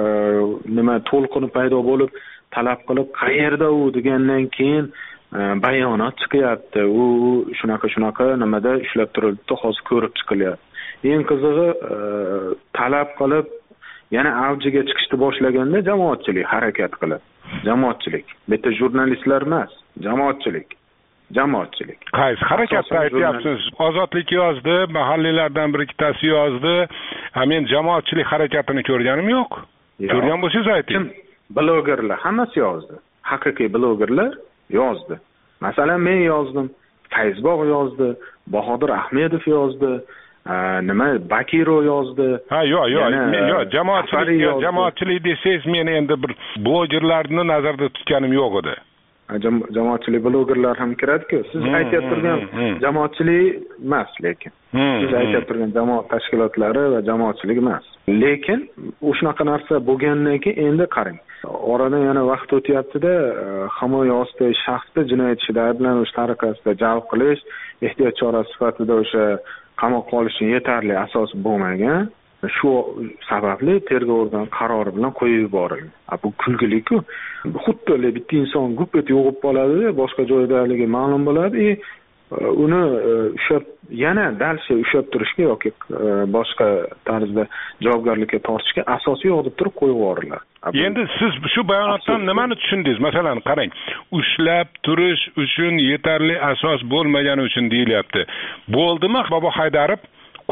nima to'lqini paydo bo'lib, talab qilib, qayerda u degandan keyin bayonot chiqyapti. U shunaqa nimada ushlab turildi, hozir ko'rib chiqilyapti. Eng qizig'i talab qilib yana avjiga chiqishni boshlaganda jamoatchilik harakat qilib. Jamoatchilik. Bitta jurnalistlar emas, jamoatchilik. Qaysi harakatda aytyapsiz? Ozodlik yozdi, mahalliylardan bir ikkitasi yozdi. Men jamoatchilik harakatini ko'rganim yo'q. Ko'rgan bo'lsangiz ayting. Blogerlar hammasi yozdi. Haqiqiy blogerlar yozdi. Masalan, men yozdim, Fayzbog' yozdi, Bahodir Ahmedov yozdi, Bakirov yozdi. Yo'q, jamoatchilik desangiz, men endi bir blogerlarni nazarda tutganim yo'q edi. Jamoatchilik blogerlar ham kiradi-ku. Siz aytib turgan jamoatchilik emas, lekin siz aytib turgan jamoat tashkilotlari va jamoatchilik emas. Lekin o'shunaqa narsa bo'lgandan keyin endi qarang. Oradan yana vaqt o'tyapti-da, himoya ostidagi shaxsni jinoyat ishida ayblanuvchi tariqasida jalb qilish, ehtiyot chorasi sifatida o'sha qamoqqa olish uchun yetarli asos bo'lmagan. Shu sababli tergov organi qarori bilan qo'yib yuborilgan. Bu kulgili-ku. Xuddi bitta inson gup etib yo'qib qoladi, boshqa joydaligi ma'lum bo'ladi, uni yana dalcha ushlab turishga yoki boshqa tarzda javobgarlikka tortishga asosiy yo'q deb turib qo'yib yuboriladi. Endi siz shu bayonotdan nimani tushundingiz? Masalan, qarang, ushlab turish uchun yetarli asos bo'lmagani uchun deyilyapti. Bo'ldimi Bobo Haydarov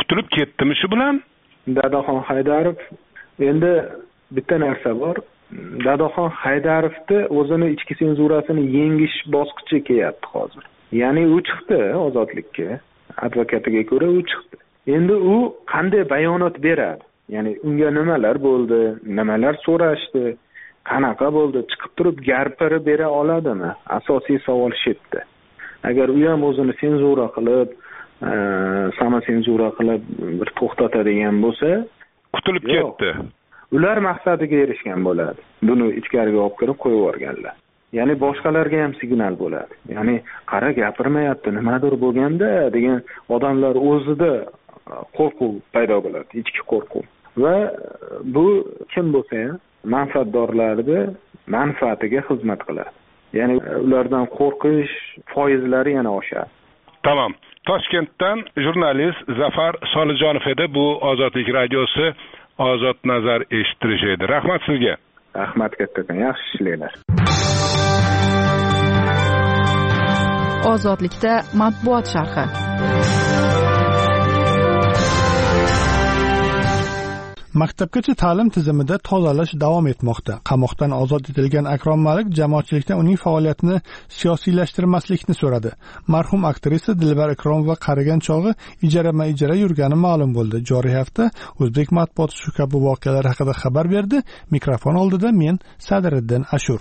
qutulib ketdimi shu bilan? Dadaxon Haydarov, endi bitta narsa bor. Dadaxon Haydarovni o'zini ichki senzurasini yengish bosqichi kelyapti hozir. Ya'ni u chiqdi ozodlikka, advokatiga ko'ra u chiqdi. Endi u qanday bayonot beradi? Ya'ni unga nimalar bo'ldi, nimalar so'rashdi, qanaqa bo'ldi, chiqib turib gapirib bera oladimi? Asosiy savol shu yerda. Agar u ham o'zini senzura qilib, samosenzura qilib bir to'xtatadigan bo'lsa, qutulib ketdi. Ular maqsadiga erishgan bo'ladi. Buni ichkariga olib kirib qo'yib yuborganlar. Ya'ni boshqalarga ham signal bo'ladi. Ya'ni qara gapirmayapti, nimadir bo'lganda degan odamlar o'zida qo'rquv paydo bo'ladi, ichki qo'rquv. Va bu kim bo'lsa ham manfaatdorlarning manfaatiga xizmat qiladi. Ya'ni ulardan qo'rqish foizlari yana oshadi. Tamam. Toshkentdan jurnalist Zafar Solijonov edi. Bu Ozodlik radiosi Ozod nazar eshittirish edi. Rahmat sizga. Rahmat kattadan. Yaxshi ishlaylar. Ozodlikda matbuot sharhi. Maktabgacha ta'lim tizimida tozalash davom etmoqda. Qamoqdan ozod etilgan Akrom Malik jamoatchilikdan uning faoliyatini siyosiylashtirmaslikni so'radi. Marhum aktrisa Dilbar Ikromova qarigan chog'i ijara yurgani ma'lum bo'ldi. Joriy hafta O'zbek matbuoti shu kabi voqealar haqida xabar berdi. Mikrofon oldida men Sadriddin Ashur.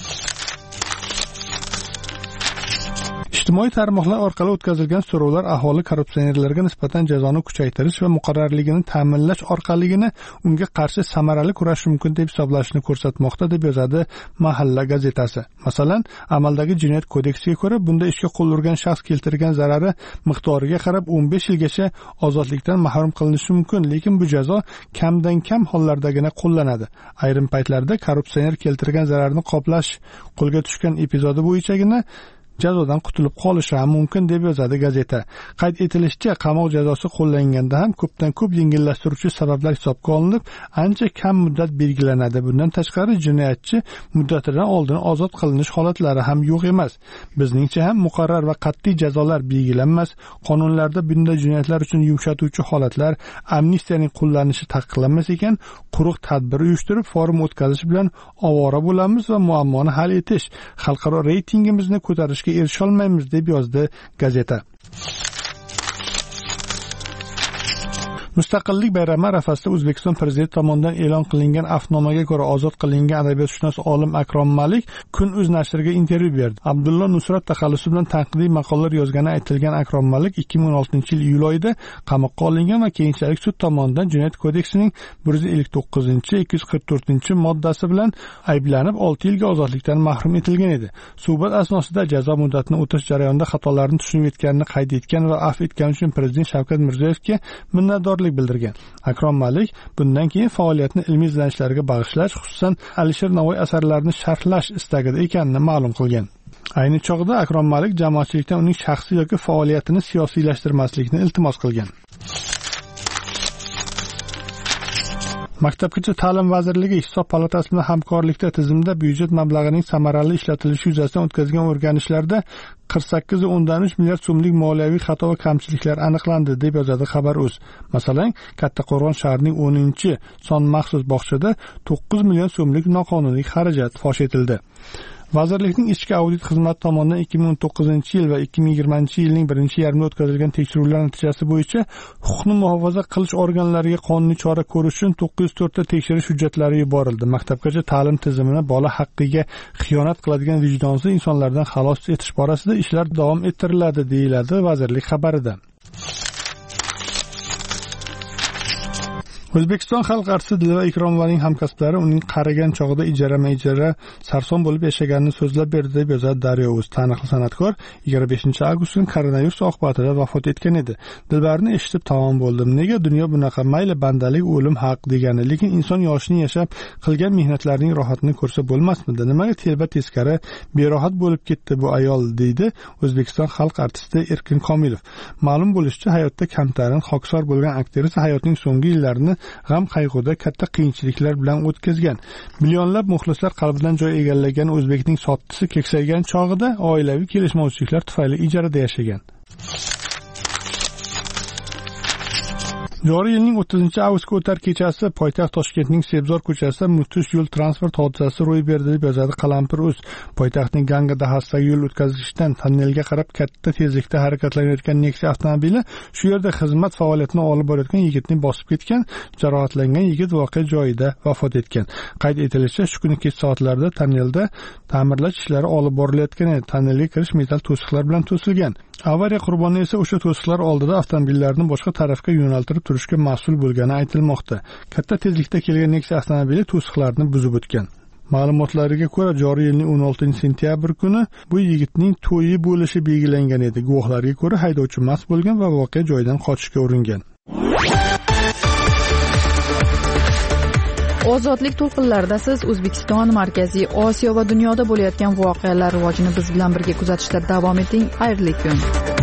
Ijtimoiy tarmoqlar orqali o'tkazilgan so'rovlar aholi korrupsionerlarga nisbatan jazoni kuchaytirish va muqarrarligini ta'minlash orqaligini unga qarshi samarali kurashish mumkin deb hisoblashini ko'rsatmoqda, deb yozadi Mahalla gazetasi. Masalan, amaldagi jinoyat kodeksiga ko'ra bunday ishga qo'l urgan shaxs keltirgan zarari miqdoriga qarab 15 yilgacha ozodlikdan mahrum qilinishi mumkin, lekin bu jazo kamdan kam hollardagina qo'llanadi. Ayrim paytlarda korrupsioner keltirgan zararni qoplash qo'lga tushgan epizodi bo'yichagina jazodan qutulib qolishi ham mumkin, deb yozadi gazeta. Qayd etilishicha, qamoq jazosi qo'llanganda ham ko'pdan ko'p yengillashtiruvchi sabablar hisobga olinib, ancha kam muddat belgilanadi. Bundan tashqari jinoyatchi muddatidan oldin ozod qilinish holatlari ham yo'q emas. Bizningcha ham muqarrar va qat'iy jazolar belgilanmas, qonunlarda bunday jinoyatlar uchun yumshatuvchi holatlar, amnistiyaning qo'llanishi taqiqlanmas ekan, quruq tadbir uyushtirib, forum o'tkazish bilan ovora bo'lamiz va muammoni hal etish, xalqaro reytingimizni ko'tarish erisholmaymiz, deb yozdi gazeta. Mustaqillik bayrami arafasida O'zbekiston prezidenti tomonidan e'lon qilingan afnomaga ko'ra ozod qilingan adabiyotshunos olim Akrom Malik Kun.uz nashriga intervyu berdi. Abdulla Nusrat taxallusi bilan tanqidiy maqolalar yozgani aytilgan Akrom Malik 2016-yil iyul oyida qamoqqa olingan va keyinchalik sud tomonidan Jinoyat kodeksining 159-244-moddasi bilan ayblanib 6 yilga ozodlikdan mahrum etilgan edi. Suhbat asnosida jazo muddatini o'tash jarayonida xatolarni tushunib yetganini qayd etgan va afv etgani uchun prezident Shavkat Mirziyoyevga minnatdorlik bildirgan. Akrom Malik bundan keyin faoliyatini ilmiy izlanishlarga bag'ishlash, xususan Alisher Navoiy asarlarini sharhlash istagida ekanini ma'lum qilgan. Ayni chog'da Akrom Malik jamoatchilikdan uning shaxsiy yoki faoliyatini siyosiylashtirmaslikni iltimos qilgan. Maktabgacha ta'lim vazirligi Hisob palatasi bilan hamkorlikda tizimda byudjet mablag'ining samarali ishlatilishi yuzasidan o'tkazgan o'rganishlarda 48.3 milliard so'mlik moliyaviy xato va kamchiliklar aniqlandi, deb yozadi Xabar.uz. Masalan, Kattaqo'rg'on shahrining 10-son maxsus bog'chada 9 million so'mlik noqonuniy xarajat fosh etildi. Vazirlikning ichki audit xizmati tomonidan 2019-yil va 2020-yilning birinchi yarmida o'tkazilgan tekshiruvlar natijasi bo'yicha huquqni muhofaza qilish organlariga qonuniy chora ko'rish uchun 904 ta tekshirish hujjatlari yuborildi. Maktabgacha ta'lim tizimini bola haqqiga xiyonat qiladigan vijdonsiz insonlardan xalos etish borasida ishlar davom ettiriladi, deyiladi vazirlik xabarida. O'zbekiston xalq artisti Dilbar Ikromovaning hamkasblari uning qarigan chog'ida ijara sarson bo'lib yashaganini so'zlab berdi, deb yozadi Daryo.uz. Taniqli san'atkor 25-avgust kuni koronavirus oqibatida vafot etgan edi. Dilbarni eshitib tamom bo'ldim. Nega dunyo bunaqa? Mayli bandalik, o'lim haq degani, lekin inson yoshini yashab qilgan mehnatlarining rohatini ko'rsa bo'lmasmidi? Nimaga telba teskari berohat bo'lib ketdi bu ayol, deydi O'zbekiston xalq artisti Erkin Komilov. Ma'lum bo'lishicha, hayotda kamtarin, xokisor bo'lgan aktrisa hayotning so'nggi yillarini g'am qayg'uda katta qiyinchiliklar bilan o'tkazgan. Millionlab muxlislar qalbidan joy egallagan o'zbekning sottisi keksaygan chog'ida oilaviy kelishmovchiliklar tufayli ijarada yashagan. Joriy yilning 30-avgustga o'tar kechasi poytaxt Toshkentning Sebzor ko'chasida mudhish yo'l transport hodisasi ro'y berdi deb yozadi Qalampir.uz. Poytaxtning Ganga dahasidagi yo'l o'tkazgichdan tonnelga qarab katta tezlikda harakatlanayotgan Nexia avtomobili shu yerda xizmat faoliyatini olib borayotgan yigitni bosib ketgan. Jarohatlangan yigit voqea joyida vafot etgan. Qayd etilishicha, shu kuni kech soatlarda tonnelda ta'mirlash ishlari olib borilayotgan edi. Tonnelga kirish metall to'siqlar bilan to'silgan. Avariya qurboni esa o'sha to'siqlar oldida avtomobillarni boshqa tarafga yo'naltirib turishga mas'ul bo'lgani aytilmoqda. Katta tezlikda kelgan Nexia avtomobili to'siqlarni buzib o'tgan. Ma'lumotlarga ko'ra, joriy yilning 16-sentyabr kuni bu yigitning to'yi bo'lishi belgilangan edi. Guvohlarga ko'ra, haydovchi mast bo'lgan va voqea joyidan qochishga uringan. Ozodlik to'lqinlarida siz O'zbekiston, Markaziy Osiyo va dunyoda bo'layotgan voqealar rivojini biz bilan birga kuzatishda davom eting. Xayrli kun.